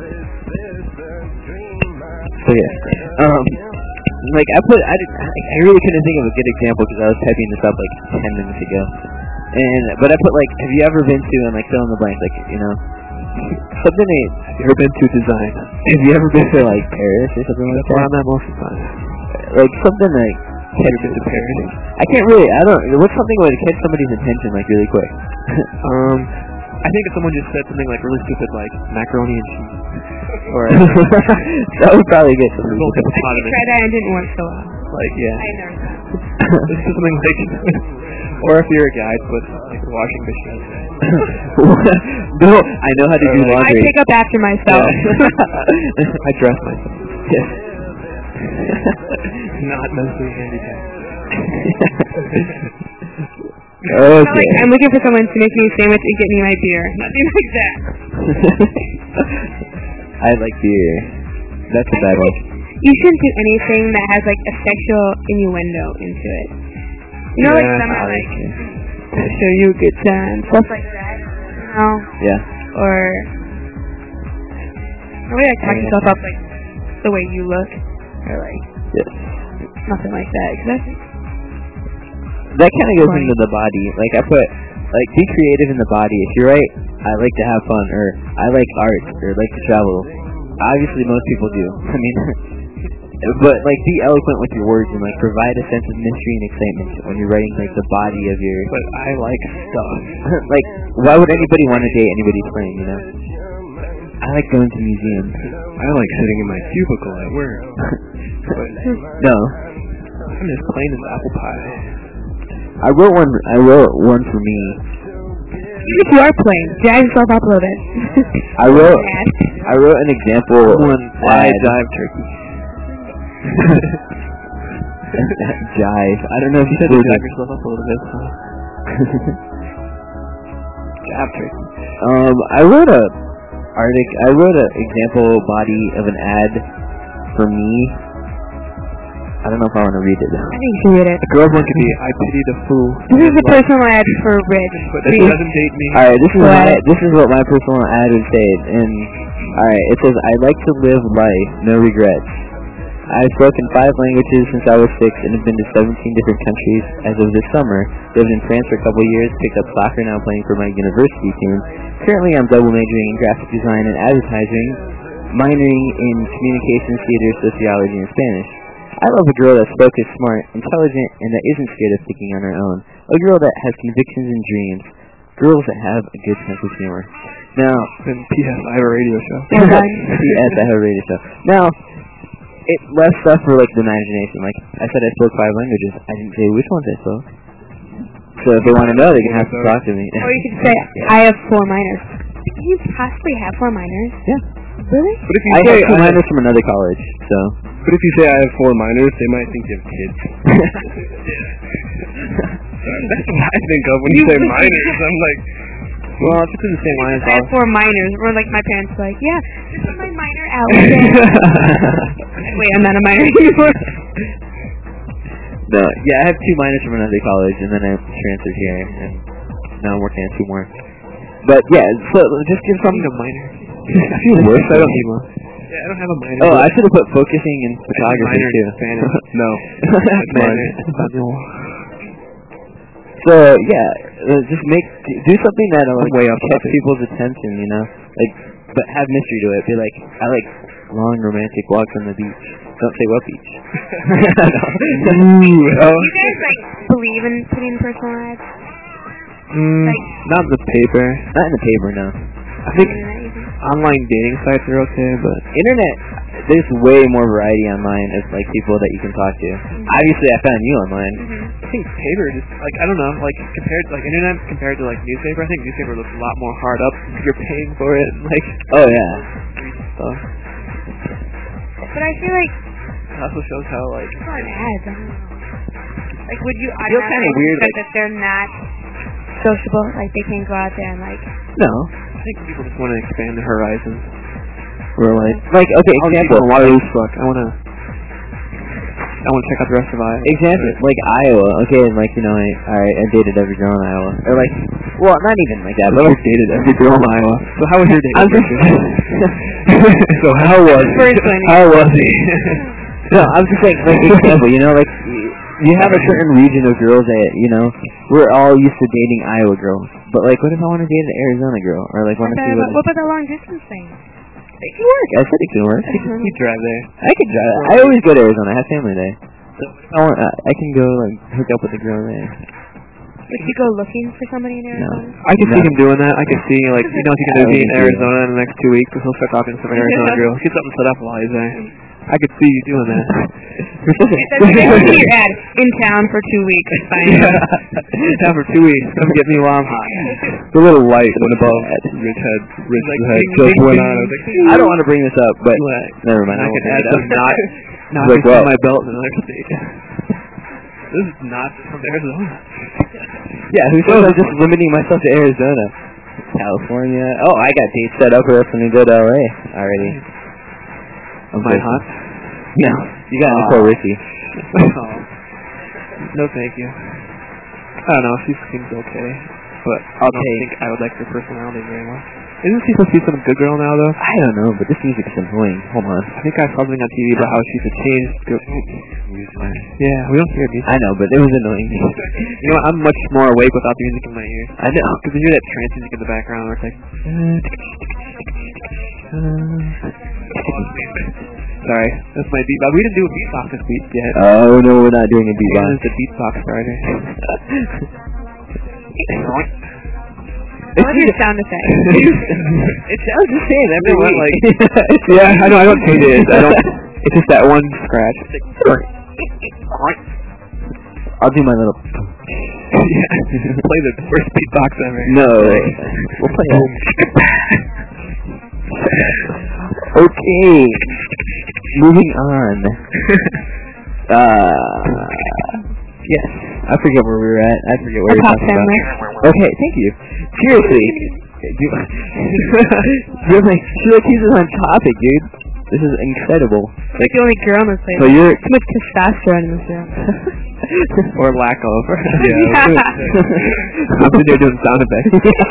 so yeah. Um, like, I put, I, didn't, I I really couldn't think of a good example because I was typing this up like ten minutes ago. And, but I put like, have you ever been to, and like fill in the blank, like, you know, something that, Have you ever been to design? have you ever been to like Paris or something like That's where that? I'm at most of the time. Like something like, Have you been to Paris? I can't really, I don't, what's something that would catch somebody's attention like really quick? Um, I think if someone just said something like really stupid, like macaroni and cheese, or That would probably get little somebody. I hippopotamus, tried that and it didn't work so well. like yeah, I never. this is something like, or if you're a guy, put like washing machine. No, I know how to do Or like- I laundry. pick up after myself. I dress myself, Yes. not mentally handicapped. It's not Okay. like I'm looking for someone to make me a sandwich and get me my beer. Nothing like that. I like beer. That's a bad one. You shouldn't do anything that has like a sexual innuendo into it. You know, like Yeah, some are I like, like to show you a good time, stuff like that. You know, Yeah. or or way like talk Yeah. yourself up like the way you look, or like Yes. nothing like that. Cause that's That kind of goes Right. into the body. Like I put, like be creative in the body. If you write, I like to have fun, or I like art, or like to travel. obviously most people do. I mean, but like be eloquent with your words and like provide a sense of mystery and excitement when you're writing like the body of your. But I like stuff. Like, why would anybody want to date anybody's friend? You know. I like going to museums. I like sitting in my cubicle at work. No. I'm just plain as apple pie. I wrote one. I wrote one for me. Even if you are playing, Jazz self-upload it. I wrote. I wrote an example. One fly jive turkey. Jive. I don't know if you said said to jive yourself up a little bit. So. Jive turkey. Um, I wrote a article. I wrote an example body of an ad for me. I don't know if I want to read it though. I think you should read it. The girl's one could be, I pity the fool. This is the personal ad for Rich. But this doesn't date me. Alright, this is What? my, this is what my personal ad would say. And alright, it says, I like to live life, no regrets. I've spoken five languages since I was six and have been to seventeen different countries as of this summer. Lived in France for a couple of years, picked up soccer, now playing for my university team. Currently I'm double majoring in graphic design and advertising, minoring in communications, theater, sociology, and Spanish. I love a girl that's focused, smart, intelligent, and that isn't scared of thinking on her own. A girl that has convictions and dreams. Girls that have a good sense of humor. Now, Then P S I have a radio show. P S I have a radio show. Now, it left stuff for like the imagination. Like I said, I spoke five languages. I didn't say which ones I spoke. So if they want to know, they can have to talk to me. Or you could say, I have four minors. Can you possibly have four minors? Yeah. Really? But if you I say have two I minors from another college, so. But if you say I have four minors, they might think you have kids. That's what I think of when you say minors. I'm like, Well, if it's in the same line as I have all. four minors. Or like my parents are like, yeah, this is my minor Alex. Wait, I'm not a minor anymore. No, yeah, I have two minors from another college, and then I transferred here, and now I'm working on two more. But yeah, so just give I'm something. a minor. I feel worse. I don't need one. Yeah, I don't have a minor. Oh, I should have put focusing in photography minor too. in Spanish. no. That's minor. Espanol. So yeah, uh, just make do something that uh, like Way off catch topic. people's attention, you know, like but have mystery to it. Be like, I like long romantic walks on the beach. Don't say what beach. Do you guys like believe in putting personal ads? Mm, Like- not the paper. Not in the paper, no. I think online dating sites are okay, but Internet, there's way more variety online of like people that you can talk to. Obviously, I found you online. I think paper just like I don't know, like compared to like internet compared to like newspaper, I think newspaper looks a lot more hard up because you're paying for it. And, like Oh yeah. stuff. But I feel like It also shows how like people on ads, I don't know. Like, would you I feel kinda automatically weird, expect like- that they're not sociable? Like, they can't go out there and like. No. I think people just want to expand their horizons. We're like, like okay, I want to example. go to Waterloo fuck. I want to. I want to check out the rest of Iowa. Example, like Iowa. Okay, and like you know, I I, I dated every girl in Iowa, or like, well, not even like that, but I like, dated every girl in Iowa. So how was your date? I'm just. so how was First one. How was he? No, I'm just saying, like example. You know, like you have a certain region of girls that you know we're all used to dating Iowa girls, but like, what if I want to date an Arizona girl, or like want to Okay, see but what? what about the long distance thing? It can work. I said it can work. You drive there. I could drive. I always go to Arizona. I have family there. So if I want, uh, I can go like hook up with a girl there. Would you go looking for somebody in Arizona? I can see him doing that. I can see, like, you know, if he's going to be in I would do Arizona in the next two weeks, he'll start talking to some Arizona girl. Get something set up while he's there. I could see you doing that. It says in your ad, in town for two weeks. Fine. Yeah. Time for two weeks. Come get me while I'm hot. The little light went above Rich head. Rich's Like, head ding, just ding, went ding. on. I was like, I don't want to bring this up, but What? never mind. I I can won't add bring some it up. not, not Like what? my belt in another state. This is not from Arizona. Yeah, who says I'm just limiting myself to Arizona? California. Oh, I got dates set up for us when we go to L A already. Am I hot? No, you got Nicole Richie. Oh. No, thank you. I don't know. She seems okay, but I don't Okay. think I would like her personality very much. Isn't she supposed to be some good girl now, though? I don't know, but this music's annoying. Hold on. I think I saw something on T V about how she's a changed girl. Yeah, we don't hear music. I know, but it was annoying me. You know what? I'm much more awake without the music in my ears. I know. Because you hear that trance music in the background where it's like... Sorry, that's my beatbox. We didn't do a beatbox this beat yet. Oh no, we're not doing a This beatbox. is the beatbox starter. What was your sound effect? It sounds the same every week. Like, yeah, I know. I don't change it. I don't. It's just that one scratch. I'll do my little. Yeah. Play the first beatbox ever. No, we'll play it. Okay, moving on. Uh, yes, I forget where we were at. I forget where we were Top talking family. about. Okay, thank you. Seriously, dude, you're like, she like keeps us on topic, dude. This is incredible. Like the only girl in this place. So you're too much testosterone in this room. Or lack of. Yeah. I'm sitting there doing sound effects.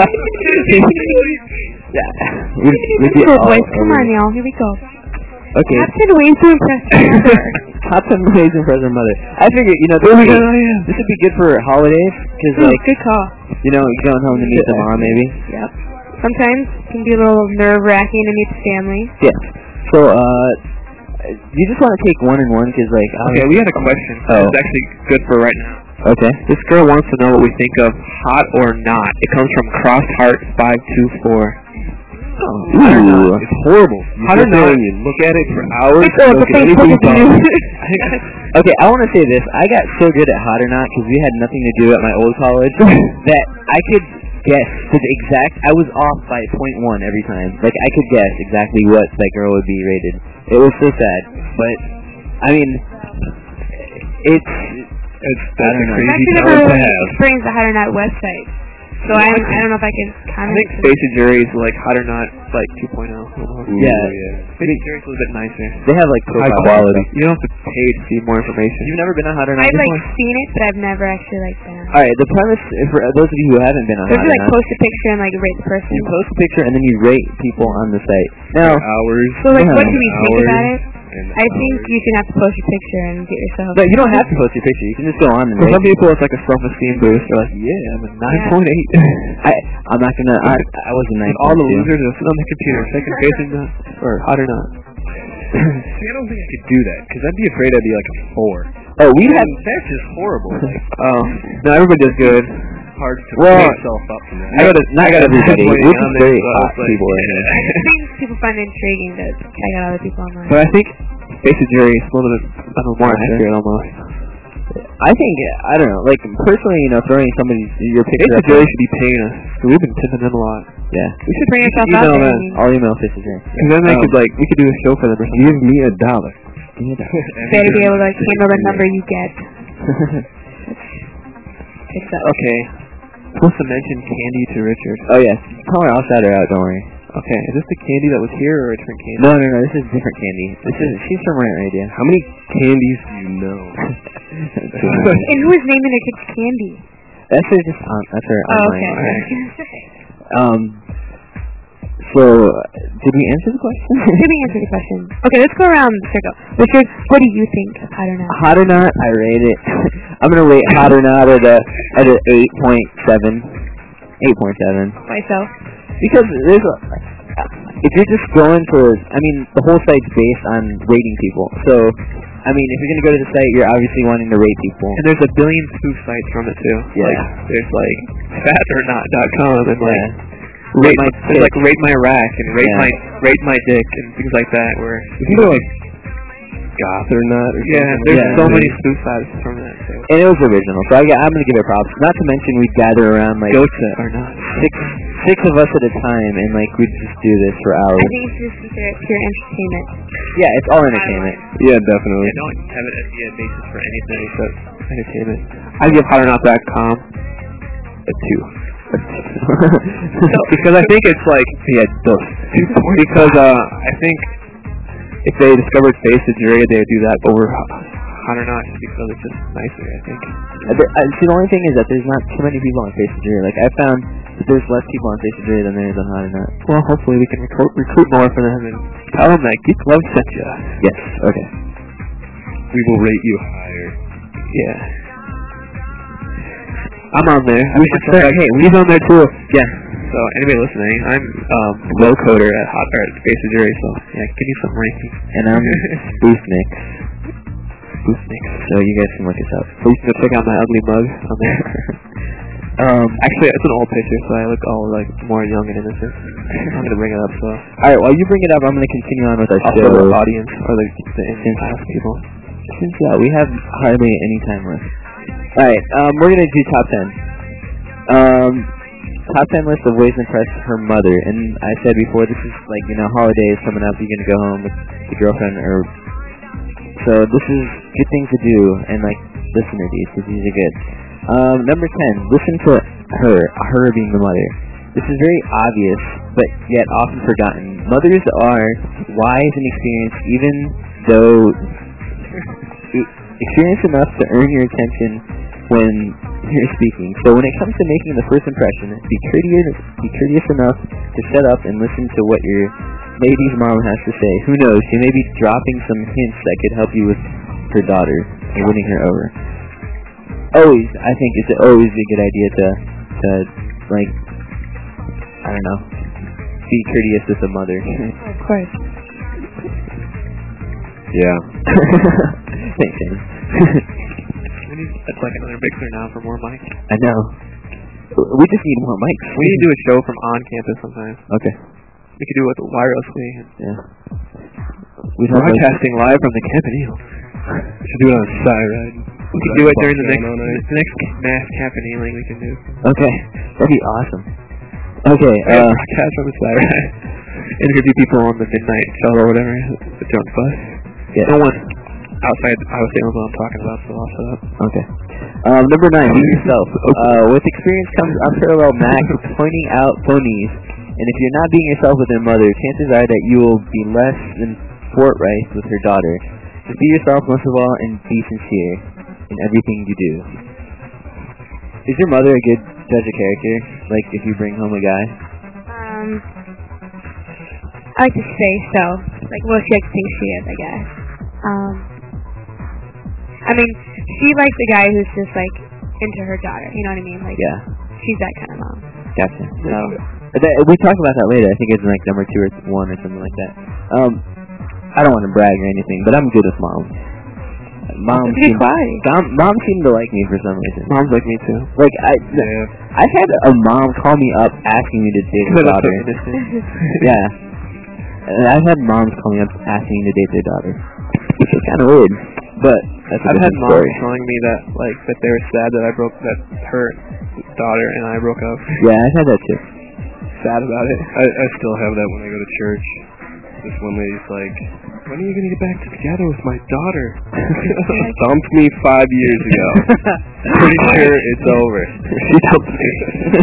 yeah. We'd, we'd be Good all boys. Come over on, it. y'all. Here we go. Okay. Captain ways to impress your mother. Top ten ways to impress her mother. I figured, you know, this, would be, this would be good for holidays because, Ooh, like, good call. you know, you're going home to meet the mom, maybe. Yep. Sometimes it can be a little nerve-wracking to meet the family. Yeah. So, uh, you just want to take one and one because, like, Okay, we had a question. Oh. It's actually good for right now. Okay. This girl wants to know what we think of hot or not. It comes from Crossheart five two four. Ooh. It's horrible. You Hot or sit there not? and you look at it for hours. It's all don't the get Facebook anything done. reviews. Okay, I want to say this. I got so good at Hot or Not because we had nothing to do at my old college that I could guess to the exact. I was off by point one every time. Like I could guess exactly what that girl would be rated. It was so sad, but I mean, it's. It's I that's a don't know. I've crazy actually talent never to really have. experienced the Hot or Not website. So I, I don't know if I can I comment. think Space and Jury is like hot or not, like two point oh. Ooh, Yeah. yeah. Space and Jury is a little bit nicer. They have like High profile quality. stuff. You don't have to pay to see more information. You've never been on Hot or Not I've like before? seen it, but I've never actually like been. All right. The premise for those of you who haven't been on So Hot you or like Not, post a picture and like rate the person. you post a picture and then you rate people on the site. Now, Hours. So like, Yeah. what do we think Hours about it? and I think hours. you can have to post your picture and get yourself. but you don't have to post your picture. You can just go on and For rate. some people, it's like a self-esteem boost. They're like, yeah, I'm a nine point eight. I I'm not gonna. I I was a nine. All the losers are sitting on the computer, second Space and not, or hot or not. See, I don't think I could do that because I'd be afraid I'd be like a four. Oh, we And had. that's just horrible. Like, Oh, no, everybody does good. hard to Well, pull yourself up from that. I gotta, not I got a everybody. two point eight We're on just there, very so hot it's like, people in here. I think people find it intriguing to check out other people online. But I think Space and Jury is a little bit, I don't know, more accurate almost. I think I don't know. Like personally, you know, throwing somebody your Space picture and up. Jury there- should be paying us. 'Cause we've been tipping them a lot. Yeah. You should bring yourself out email there. them. I mean, All email faces here. Because then they Um, could like, we could do a show for them or something. Give me a dollar. better be able to like handle the number you get. Fix that. Okay. Supposed to mention Candy to Richard. Oh yes. Tell her I'll shout her out. Don't worry. Okay, is this the Candy that was here or a different Candy? No, no, no. This is different Candy. This is she's from Rant Radio. How many candies do you know? And who is naming their kids Candy? That's her just on. That's her Oh, online. okay. Um. So, did we answer the question? Did we answer the question? Okay, let's go around the circle. Richard, what do you think of Hot or Not? Hot or Not, I rate it. I'm gonna rate Hot or Not at a at an eight point seven. Eight point seven. Myself. Because there's a, if you're just going for, I mean, the whole site's based on rating people. So, I mean, if you're gonna go to the site, you're obviously wanting to rate people. And there's a billion spoof sites from it too. Yeah. Like, there's like fat or not dot com and like Yeah. rate Rate my my there's like dick. rate my rack and rate Yeah. my rate my dick and things like that. Where You can go like goth or not or yeah, something. there's Yeah. so many spoof sites from that too. And it was original, so I, I'm gonna give it props. Not to mention we'd gather around like Goatse or not. six six of us at a time, and like we'd just do this for I hours. think it's just consider it pure entertainment. Yeah, it's all entertainment. Yeah, definitely. Yeah, don't have it as be a basis for anything except entertainment. I give hot or not dot com a two. So, because I think it's like yeah, those because uh I think if they discovered Face the Jury, they would do that over Hot or Not just because it's just nicer. I think. Uh, the, uh, see, the only thing is that there's not too many people on Face the Jury. Like I found that there's less people on Face the Jury than there is on Hot or Not. Well, hopefully we can recruit recruit more for them and tell them that Geek Love sent you. Yes. Okay. We will rate you higher. Yeah. I'm on there. We should start. Hey, he's on there too. Yeah. So anybody listening, I'm um, low coder at Hot or at Face of Jury. So yeah, give me some rankings. And I'm Boost Mix. Boost Mix. So you guys can look us up. Please go check out my ugly mug on there. um, actually, it's an old picture, so I look all like more young and innocent. I'm gonna bring it up. So all right, while you bring it up, I'm gonna continue on with our also show. the audience or the the in-house people. Since yeah, we have hardly any time left. All right, um, we're gonna do top ten. Um, top ten list of ways to impress her mother. And I said before, this is like, you know, holidays coming up. You're gonna go home with your girlfriend, or so this is good things to do. And like, listen to these because these are good. Um, number ten, listen to her. Her being the mother. This is very obvious, but yet often forgotten. Mothers are wise and experienced, even though experienced enough to earn your attention when you're speaking. So when it comes to making the first impression, be courteous, be courteous enough to shut up and listen to what your lady's mom has to say. Who knows? She may be dropping some hints that could help you with her daughter and winning her over. Always, I think it's always a good idea to, to like, I don't know, be courteous with the mother. Of course. Yeah. Thanks, Shane. That's like another mixer now for more mics. I know. We just need more mics. We need to do a show from on campus sometime. Okay. We could do it wirelessly. Yeah. We'd have broadcasting live from the Campanile. We should do it on Cyride. We could do it during the next, the next mass campaigning we can do. Okay. That'd be awesome. Okay. Uh, Uh, broadcast from the Cyride. Interview people on the midnight shuttle or whatever. The drunk bus. yeah. No one outside Iowa State knows what I'm talking about, so I'll shut up. Okay. Um, number nine, be yourself. Uh, with experience comes unparalleled knack of pointing out phonies, and if you're not being yourself with your mother, chances are that you will be less than forthright with her daughter. Just be yourself most of all, and be sincere in everything you do. Is your mother a good judge of character? Like, if you bring home a guy? Um, I like to say so. Like, well, she thinks she is, I guess. Um, I mean, she likes a guy who's just, like, into her daughter. You know what I mean? Like, Yeah. she's that kind of mom. Gotcha. So, that, we talk about that later. I think it's like number two or one or something like that. Um, I don't want to brag or anything, but I'm good with mom. Mom That's seemed, quiet. mom, mom seemed to like me for some reason. Mom's like me too. Like I, Yeah. I've had a mom call me up asking me to date her daughter. Yeah, and I've had moms call me up asking me to date their daughter, which is kind of weird. But that's a I've had different moms story. telling me that like that they were sad that I broke that her daughter and I broke up. Yeah, I've had that too. Sad about it. I, I still have that when I go to church. This one lady's like, when are you going to get back together with my daughter? Dumped me five years ago. Pretty sure it's over. She dumped me.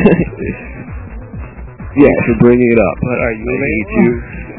Yeah, for bringing it up. But are you I hate you?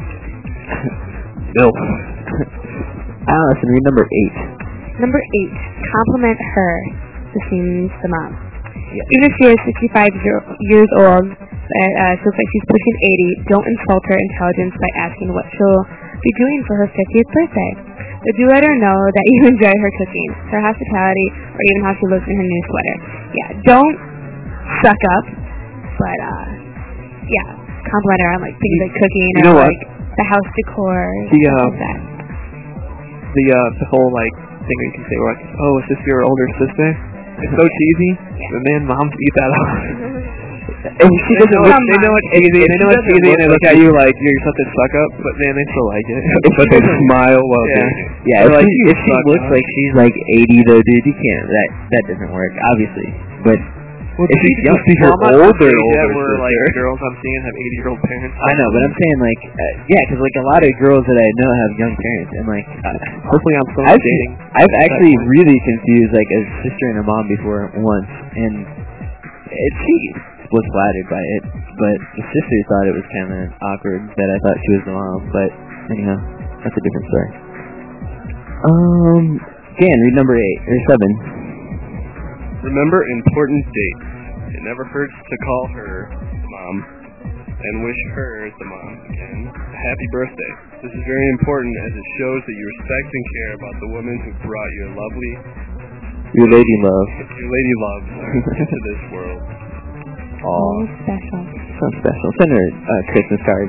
No. Allison, read number eight. Number eight, compliment her. This means the mom. Yeah. Even if she is sixty-five year- years old, uh, uh, feels like she's pushing eighty, don't insult her intelligence by asking what she'll be doing for her fiftieth birthday. But do let her know that you enjoy her cooking, her hospitality, or even how she looks in her new sweater. Yeah, don't suck up, but, uh, yeah, compliment her on, like, things like cooking You know or, what? like, the house decor, The, stuff uh, like that. The uh the whole like thing where you can say like, oh, is this your older sister? It's so cheesy. But man, moms eat that up. And she They doesn't know, look, it, they know it's cheesy. They know it's cheesy, and they look at you like you're such a suck up. But man, they still like it. But they smile while Yeah. they... yeah, if They're like, she, "You if she suck, looks huh?" like she's like eighty though, dude, you can't, that, that doesn't work, obviously. But Well, if she she's could young, just be her Well, I'm not older, saying that older where like sister. girls I'm seeing have eighty year old parents. I know, but I'm saying like, uh, yeah, because like a lot of girls that I know have young parents, and like, uh, Hopefully, I'm still I've, dating. I've actually really confused like a sister and a mom before once, and it, she was flattered by it, but the sister thought it was kind of awkward that I thought she was the mom. But anyhow, that's a different story. Um, Dan, read number eight or seven. Remember important dates. It never hurts to call her mom and wish her, the mom, again, a happy birthday. This is very important as it shows that you respect and care about the woman who brought your lovely, Your lady love. your lady love into this world. Oh, special. so special. Send her a Christmas card.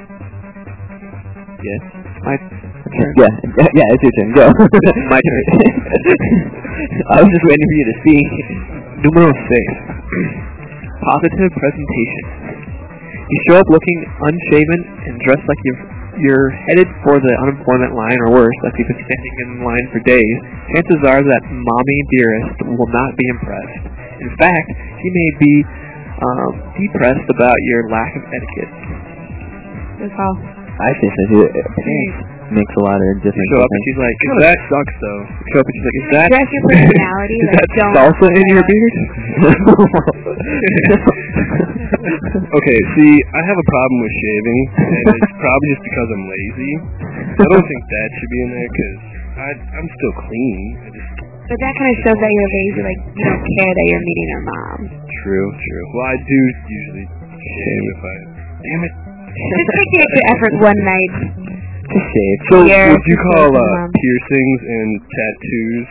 Yes. My turn. Yeah, yeah, it's your turn. Go. My turn. I was just waiting for you to speak. Numero six. Positive presentation. You show up looking unshaven and dressed like you've, you're headed for the unemployment line or worse, like you've been standing in line for days. Chances are that mommy dearest will not be impressed. In fact, she may be um, depressed about your lack of etiquette. That's all. I think so too. It makes a lot of You difference. show up and she's like, is Kinda that sucks though. You show up and she's like, is that Dress your personality. is like, that don't salsa in your beard? Okay, see, I have a problem with shaving, and it's probably just because I'm lazy. I don't think that should be in there because I'm still clean. I just But that kind of shows that you're lazy. Like you don't care that you're meeting your mom. true, true. Well, I do usually shave if I. Damn it. Just take the extra effort one night. To shave. So, Yeah, would you just call like uh, your mom. piercings and tattoos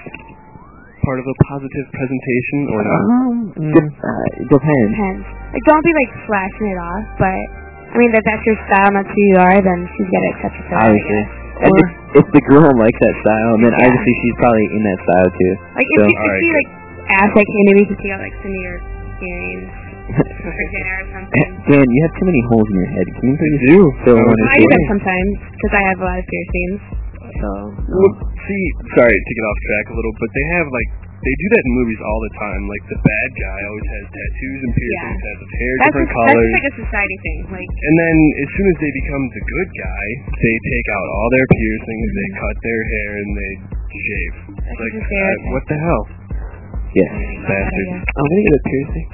part of a positive presentation, or not? Um, mm, uh, it depends. Depends. Like don't be like flashing it off, but I mean if that's your style, not who you are, then she's gotta accept it for that. I Obviously. guess. And Or if, if the girl likes that style, then Yeah. obviously she's probably in that style too. like if So- she, if Alright, she good. like asked like, hey, maybe you could take out like some of your earrings for dinner or something. Dan, you have too many holes in your head. Can you please do. fill I one was or I two? do that sometimes because I have a lot of piercings. So, Well, see, sorry to get off track a little, but they have like they do that in movies all the time. Like the bad guy always has tattoos and piercings, Yeah. has his hair That's different just, that's colors. just like a society thing. Like And then as soon as they become the good guy, they take out all their piercings, they cut their hair, and they shave. That's Like, just a uh, stereotype. what the hell? yes. Bastard. I'm gonna get a piercing.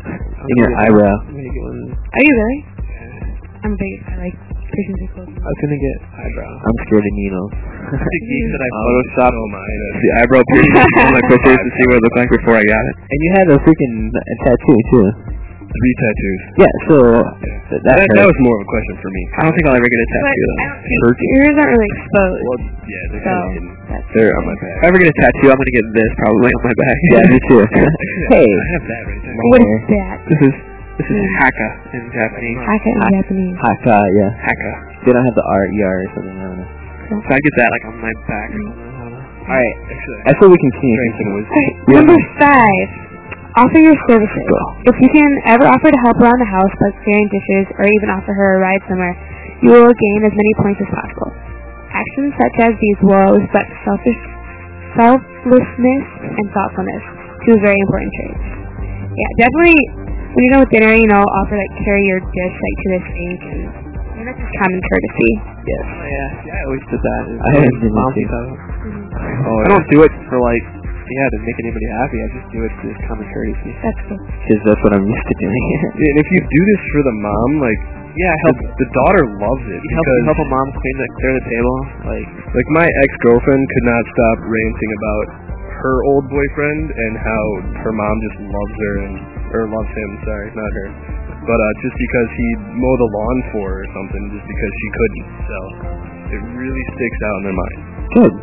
In your eyebrow. I'm gonna get one. are you really? I'm big. I like piercings and clothes. I was gonna get eyebrow. I'm scared of needles. The geek that I Oh, photoshopped oh my, that's- the eyebrow piercing on my pictures to see what it looked like before I got it. And you had a freaking uh, tattoo too. Three tattoos. Yeah, so th- that, That, that hurt. was more of a question for me. I don't think I'll ever get a But tattoo I though. don't think Hurts. yours aren't really exposed. Well, yeah, they're So kind of hidden. that's They're on my back. If I ever get a tattoo, I'm gonna get this probably on my back. Yeah, me too. hey. I have that right there. what is that? This is this is haka in Japanese. Haka in Ha- Japanese. Haka, yeah. Haka. They don't have the R E R or something. I don't know. So I get that like on my back or something. I don't know. Alright, Actually, I feel we continue. strength and wisdom. Alright, number five. Offer your services. If you can ever offer to help around the house by clearing dishes or even offer her a ride somewhere, you will gain as many points as possible. Actions such as these will reflect selfish, selflessness and thoughtfulness, two very important traits. Yeah, definitely when you're done with dinner, you know, offer like carry your dish like to the sink and I mean, that's just common courtesy. Yes. Oh, yeah, yeah, I always did that. I always did that Mom too. did that. Oh, I don't do it for like yeah to make anybody happy. I just do it for common courtesy. That's cool. Because that's what I'm used to doing. And if you do this for the mom, like, Yeah, the, help. the daughter loves it You help, because, help a mom clean the clear the table. Like like, my ex-girlfriend could not stop ranting about her old boyfriend and how her mom just loves her and or loves him. Sorry, not her. But uh, just because he mowed the lawn for her or something, just because she couldn't. So it really sticks out in their mind. Good.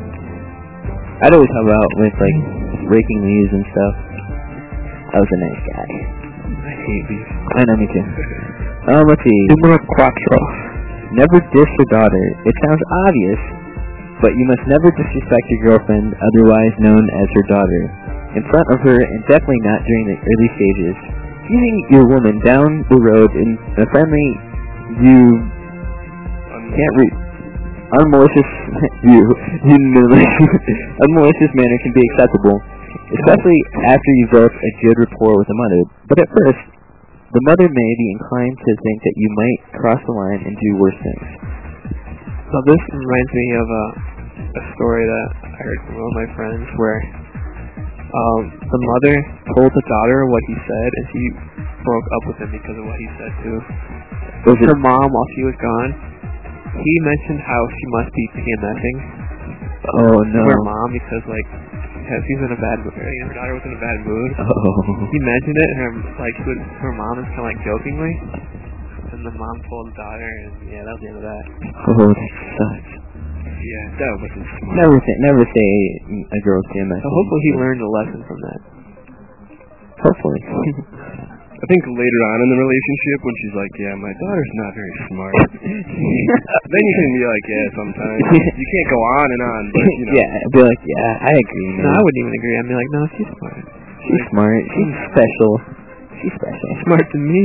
I'd always help out with like raking leaves and stuff. I was a nice guy. I hate these. I know, me too. Um, let's see. numero cuatro. Never diss your daughter. It sounds obvious, but you must never disrespect your girlfriend, otherwise known as her daughter, in front of her, and definitely not during the early stages. Using your woman down the road in a friendly, you can't read. Unmalicious you, you unmalicious manner can be acceptable, especially after you've built a good rapport with the mother. But at first, the mother may be inclined to think that you might cross the line and do worse things. So this reminds me of a a story that I heard from one of my friends where um, the mother told the daughter what he said, and she broke up with him because of what he said too. Was it, Her mom, while she was gone, he mentioned how she must be PMSing oh no. her mom because like yeah, she's in a bad mood. You know, her daughter was in a bad mood. Oh. He mentioned it, and her like she would, her mom is kind of like jokingly, and the mom told the daughter, and yeah, that was the end of that. Oh, that sucks. Yeah, that wasn't smart. Never say, never say a girl's P M S. So hopefully he learned a lesson from that. Hopefully. I think later on in the relationship, when she's like, yeah, my daughter's not very smart, then you can be like, yeah, sometimes. You can't go on and on, but, you know. Yeah, I'd be like, yeah, I agree, man. No, I wouldn't even agree. I'd be like, no, she's smart. She's smart. She's special. She's special. Smart than me.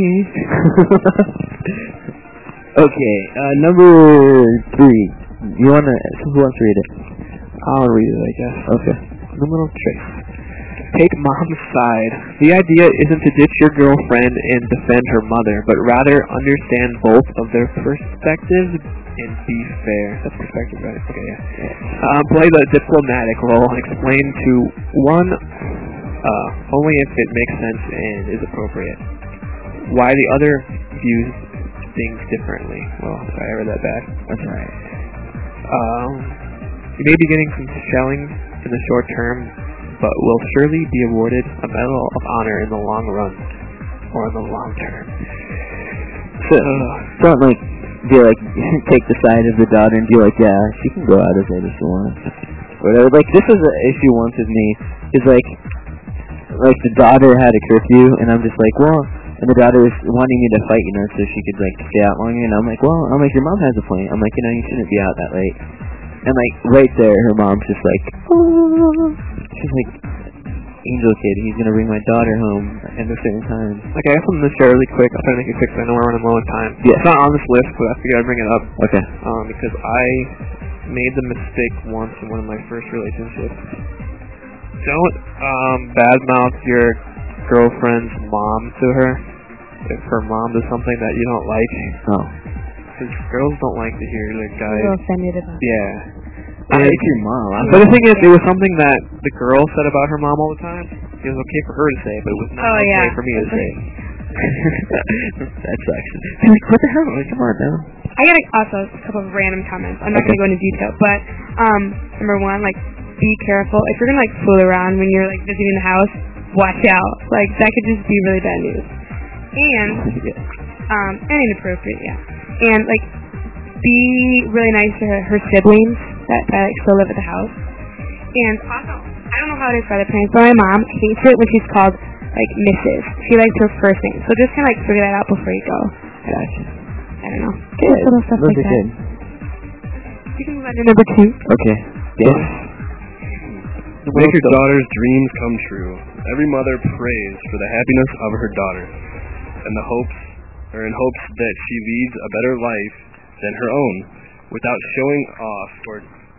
Okay, uh, number three. You wanna, who wants to read it? I'll read it, I guess. Okay. Number six. Take mom's side. The idea isn't to ditch your girlfriend and defend her mother, but rather understand both of their perspectives and be fair. That's perspective, right? Okay, yeah. yeah. Uh, play the diplomatic role and explain to one uh, only if it makes sense and is appropriate. Why the other views things differently. Well, sorry, I read that bad. That's right. Um, you may be getting some shelling in the short term, but will surely be awarded a Medal of Honor in the long run, or in the long term. So, don't like, be like, take the side of the daughter and be like, yeah, she can go out as late as she wants. Whatever. Like, this was an issue once with me, is like, like the daughter had a curfew, and I'm just like, well, and the daughter was wanting me to fight, you know, so she could like stay out longer, and I'm like, well, I'm like, your mom has a point. I'm like, you know, you shouldn't be out that late. And like, right there, her mom's just like, oh. She's like, Angel kid, he's gonna bring my daughter home at a certain time. Okay, I have something to share really quick. I'll try to make it quick because I know we're running low on time. Yeah. It's not on this list, but I figured I'd bring it up. Okay. Um, because I made the mistake once in one of my first relationships. Don't um, badmouth your girlfriend's mom to her if her mom does something that you don't like. Oh. Because girls don't like to hear their guys. You're offended about it. Yeah. I hate your mom. I'm But the thing is, it was something that the girl said about her mom all the time. It was okay for her to say, but it was not Oh, okay yeah. for me to say. That sucks. Like, what the hell? Like, come on now. I got a, also a couple of random comments. I'm not Okay. going to go into detail, but um, number one, like, be careful. If you're going to, like, fool around when you're, like, visiting the house, watch out. Like, that could just be really bad news. And, um, and inappropriate, yeah. And, like, be really nice to her, her siblings that, that like, still live at the house. And also, I don't know how it is for other parents, but my mom hates it when she's called, like, Missus She likes her first name. So just kind of, like, figure that out before you go. Gotcha. I don't know. Good. Just little stuff Those like are that. good. You can move on to number two. Okay. Yes. Make your daughter's dreams come true. Every mother prays for the happiness of her daughter, and the hopes, or in hopes that she leads a better life than her own, without showing off or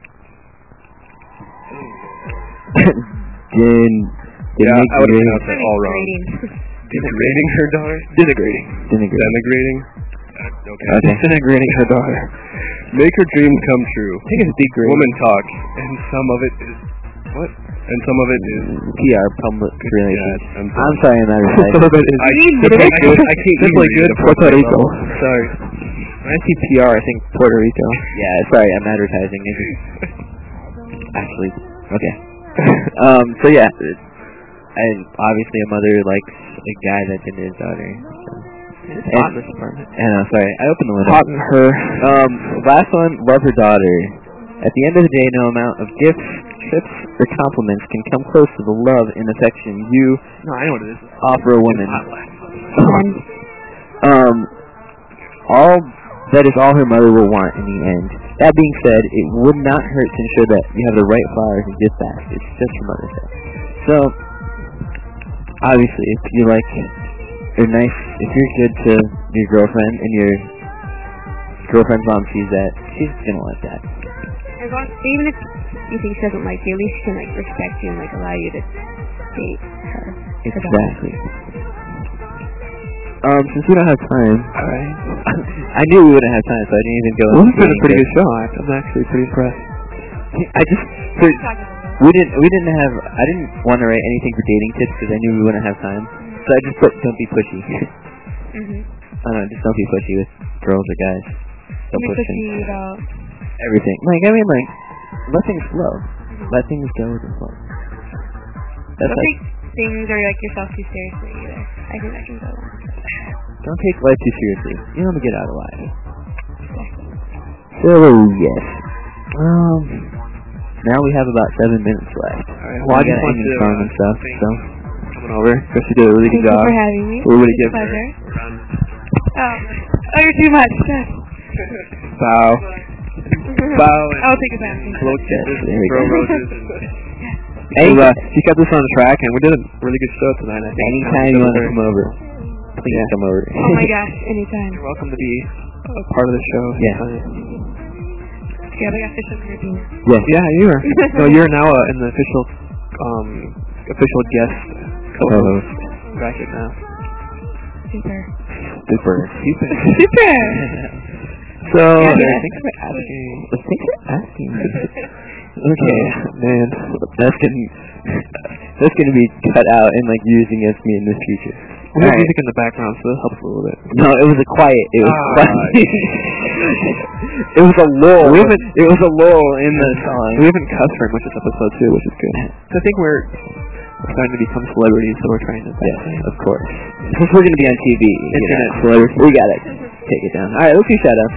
Din, yeah, I would pronounce that all wrong. Denigrating. Degrading her daughter? Denigrating. Denigrating. Denigrating? Okay. Okay. Denigrating her daughter. Make her dreams come true. I think it's degrading. Woman talk, and some of it is what? And some of it is P R, public relations. yeah, I'm, I'm sorry, I'm not Some of it is I, Need that's like it. good. I can't That's even like read good it Puerto appropriately. Rico. Sorry. When I see P R, I think Puerto Rico. Yeah, sorry, I'm advertising. It is actually, okay. um, so yeah, and obviously a mother likes a guy that's into his daughter. So. It's hot in this apartment. I know, sorry, I opened the window. Hot in her. Um, last one, love her daughter. At the end of the day, no amount of gifts, trips, or compliments can come close to the love and affection you No, I know what it is. offer a woman. Hot last. um, all that is all her mother will want in the end. That being said, it would not hurt to ensure that you have the right flowers and gift baskets, just for Mother's Day. So, obviously, if you like, you're nice, if you're good to your girlfriend and your girlfriend's mom sees that, she's gonna like that. As long, even if you think she doesn't like you, at least she can like respect you and like allow you to date her. Exactly. Um, since we don't have time, Alright. I knew we wouldn't have time, so I didn't even go. Well, into it's been a dating pretty tips. good show. I'm actually pretty impressed. I just for, we didn't we didn't have I didn't want to write anything for dating tips because I knew we wouldn't have time. So I just put don't be pushy. Mhm. I don't know, just don't be pushy with girls or guys. Don't You're push pushy things. about Everything. Like I mean, like let things flow. Let things go with the flow. That's don't like take things or like yourself too seriously either. I think that can go wrong. don't take life too seriously. You want to get out of life. So yes. Um. Now we have about seven minutes left. Alright, well, I We just got want ending to song uh, and stuff. thank So a couple coming over. Chris, you did a really Thank good you job. for having me. Everybody It's a give her pleasure. a round. Oh, oh, you're too much. Bow. Bow and I'll take a bath. blow kisses and throw roses. And Hey, she, uh, she kept us on track, and we did a really good show tonight, I think. anytime you want to come over, please Yeah. come over. Oh my gosh, anytime. You're welcome to be a part of the show. Yeah. Yeah, like official grouping. Yes. Yeah, you are. No, you're now uh, in the official, um, official guest co-host bracket now. Super. Super. Super. Super. So, Yeah, uh, yeah. thanks for asking. Thanks for asking. Okay, man. That's gonna that's gonna be cut out and like used against me in the future. We have Alright. music in the background, so that helps a little bit. No, it was a quiet. It was Ah, quiet. It was a lull. We haven't- It was a lull in the song. We haven't cussed very much this episode too, which is good. So I think we're starting to become celebrities, so we're trying to. Yes, of course. Since we're gonna be on T V, you Internet know, celebrities, we gotta take it down. All right, let's do shout outs.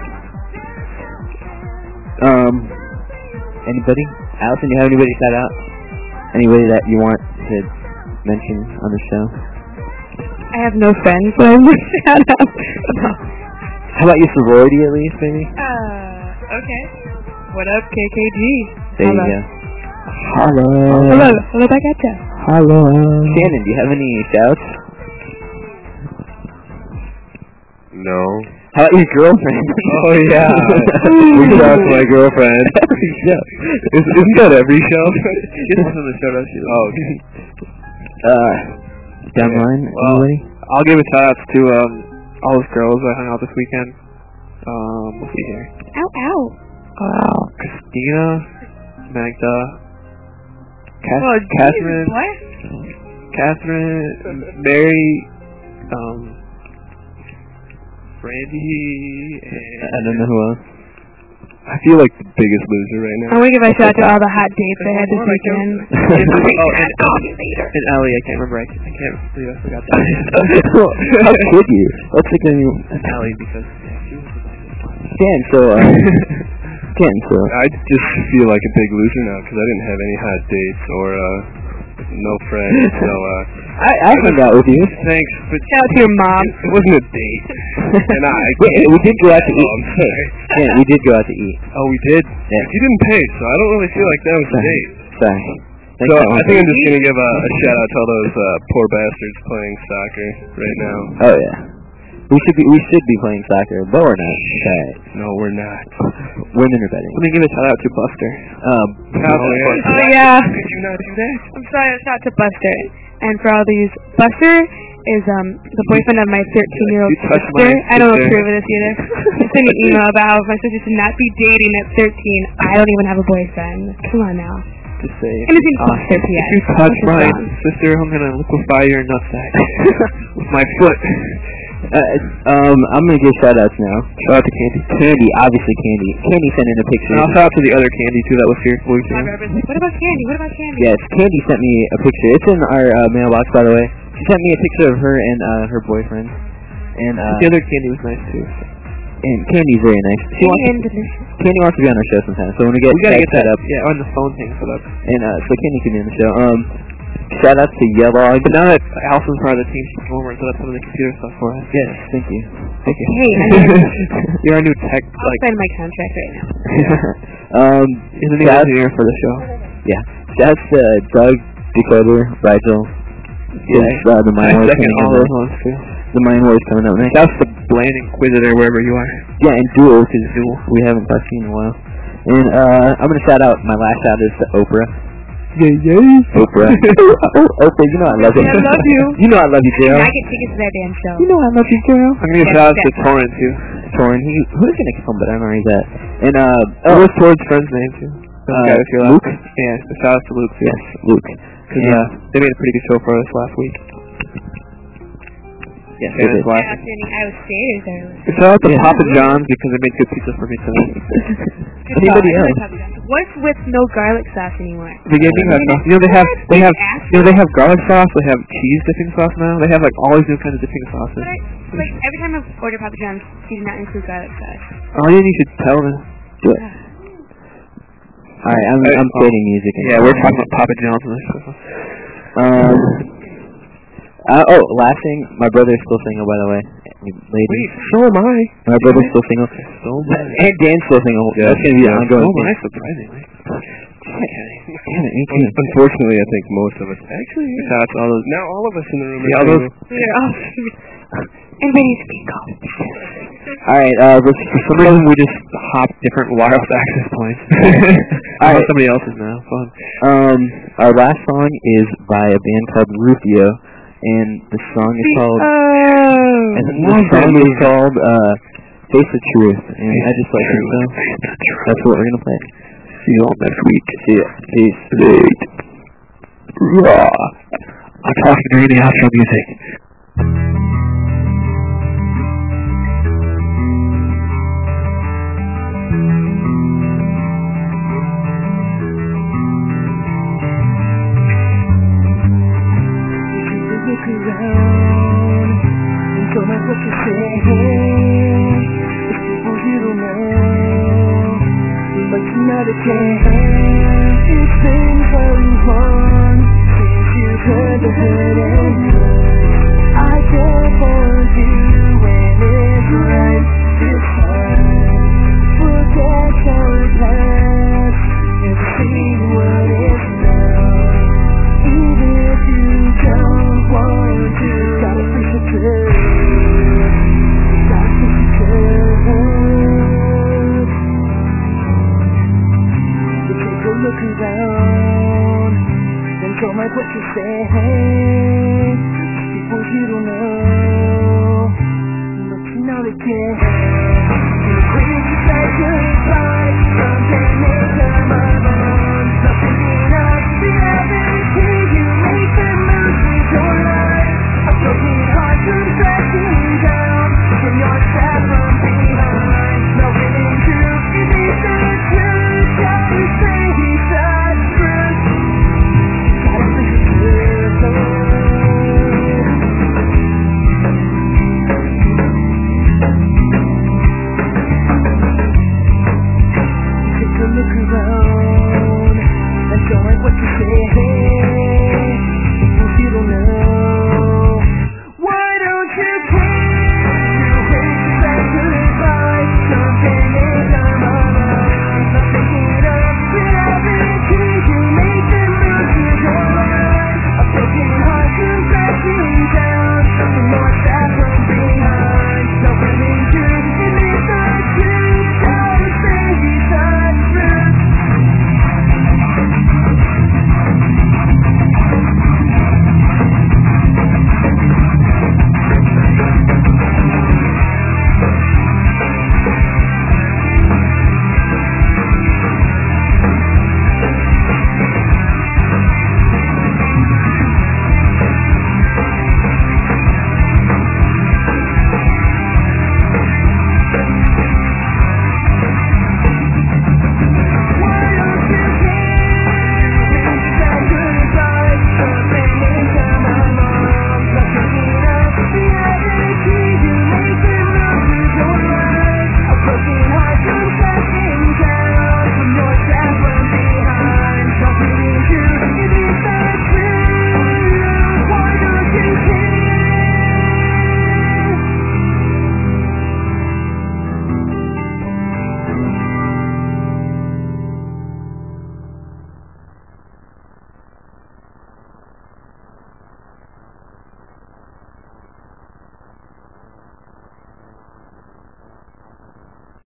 Um, anybody? Allison, you have anybody to shout out? Anybody that you want to mention on the show? I have no friends, so I'm going to shout out. How about your sorority at least, maybe? Uh, okay. What up, K K G? There Hello. you go. Hello. Hello. Hello back at ya. Hello. Shannon, do you have any shouts? No. How about your girlfriend? Oh yeah. Reach out to my girlfriend. Every show. Is, isn't that every show? She doesn't listen to the show, does she? Oh, okay. Uh, down the line, Well, anybody? I'll give a shout out to um, all those girls I hung out this weekend. Um, let's see here. Ow, ow. Wow. Christina, Magda, Cath- Oh, Catherine, Jesus, what? Catherine, Mary, um, Brandy, and I don't know who else. I feel like the biggest loser right now. I want to give a shout out to all the hot dates I had this weekend. oh, and, and Ellie, I can't remember. I can't, I can't believe I forgot that. How could you? What's the thing? Ellie, because yeah, she was the best. Dan, so, uh, Dan, so. I just feel like a big loser now because I didn't have any hot dates or uh, no friends. So uh, I, I hung out with you. thanks, but Shout out to your mom. it wasn't a date. And I, Wait, we did go out to Oh, eat. I'm sorry. Dan, we did go out to eat. Oh, we did. Yeah. You didn't pay, so I don't really feel like that was a date. Sorry. Next So time I I'll think do I'm just gonna give a, a shout out to all those uh, poor bastards playing soccer right now. it. Oh, yeah. We should be, we should be playing soccer, but we're not. Sorry. No, we're not. Women are better. Let me give a shout out to Buster. Um, Oh, yeah. Oh, yeah. Could you not do that? I'm sorry, a shout out to Buster. And for all these, Buster is um the boyfriend of my thirteen-year-old You touched sister. my I don't sister. approve of this either. He sent an email about how my sister should not be dating at thirteen. I don't even have a boyfriend. Come on now. Just say, And his name's Buster, P S. if you touch What's my wrong? sister, I'm gonna liquefy your nutsack with my foot. uh, um, I'm gonna give shout outs now. Shout out to Candy. Candy, obviously Candy. Candy sent in a picture. And I'll shout out to the other Candy too that was here for My weekend. brother's like, what about Candy? What about Candy? Yes, Candy sent me a picture. It's in our uh, mailbox, by the way. She sent me a picture of her and uh, her boyfriend. And uh, The other Candy was nice too. and Candy's very nice. She wants, And delicious. Candy wants to be on our show sometime. So when we get We gotta that get set that up, yeah, on the phone thing set up. and uh, so Candy can be on the show. Um, shout out to Yellog. But now that Allison's part of the team, she can come over and set up some of the computer stuff for us. Yes, thank you. Thank you. Hey, I mean, You're our new tech, I'll like, sign my contract right now. um, he's a new shout, engineer for the show. yeah, shout out to Doug, Dakota, Rigel. Yeah, uh, the Mind I Wars second coming all up. those ones too. The Mind Wars coming up next. Shouts to Blaine Inquisitor wherever you are. Yeah, and Duel, because we haven't talked to you in a while. And uh, I'm gonna shout out. My last shout is to Oprah. Yeah, yeah. Oprah. oh, Oprah, you know I love you. I love you. You know I love you, girl. I get tickets to that damn show. You know I love you, girl. I'm gonna give shout out to Torrent too. Torrin, he who's gonna come, but I don't know where he's at. And uh, Oh, oh, what's Torrent's friend's name too? Uh, Guy, if you're Luke? allowed. Yeah, shout out to Luke too. yes, Luke. Because Yeah. uh, they made a pretty good show for us last week. Yes, Yeah, they it's did. last Shout out to any Iowa Staters there. Shout out to Yeah. Papa John's because they made good pizza for me tonight. Good Anybody job. I else? like Papa John's. What's with no garlic sauce anymore? They gave me hot sauce. You know they have they have you know they have garlic sauce. They have cheese dipping sauce now. They have like all these new kinds of dipping sauces. But I, like every time I order Papa John's, he did not include garlic sauce. Oh, yeah, you should tell them. Do it. All right, I'm I'm Oh. fading music. Yeah, we're talking about Papa John's on this show. Um, Uh, oh, last thing, my brother's still single, by the way. Ladies. Wait, so am I. My brother's still single. So am I. And Dan's still single. Yeah, That's going to be yeah, an ongoing so am I, thing. surprisingly. Damn it, me too. Unfortunately, I think most of us. Actually, yeah. Shout out to all those. Now all of us in the room Yeah, are all those. single. Yeah. Everybody needs to be called. Alright, uh, let's, For some reason, we just hop different wireless access points. I know somebody else's now. Fun. um, our last song is by a band called Rufio, and the song is called, Oh. and the song is called, uh, Face the Truth, and I just like it, so that's what we're gonna play. See you all next week. See ya. Peace. Late. Raw. I'm talking during the outro music. It's been so long since you've heard the hurt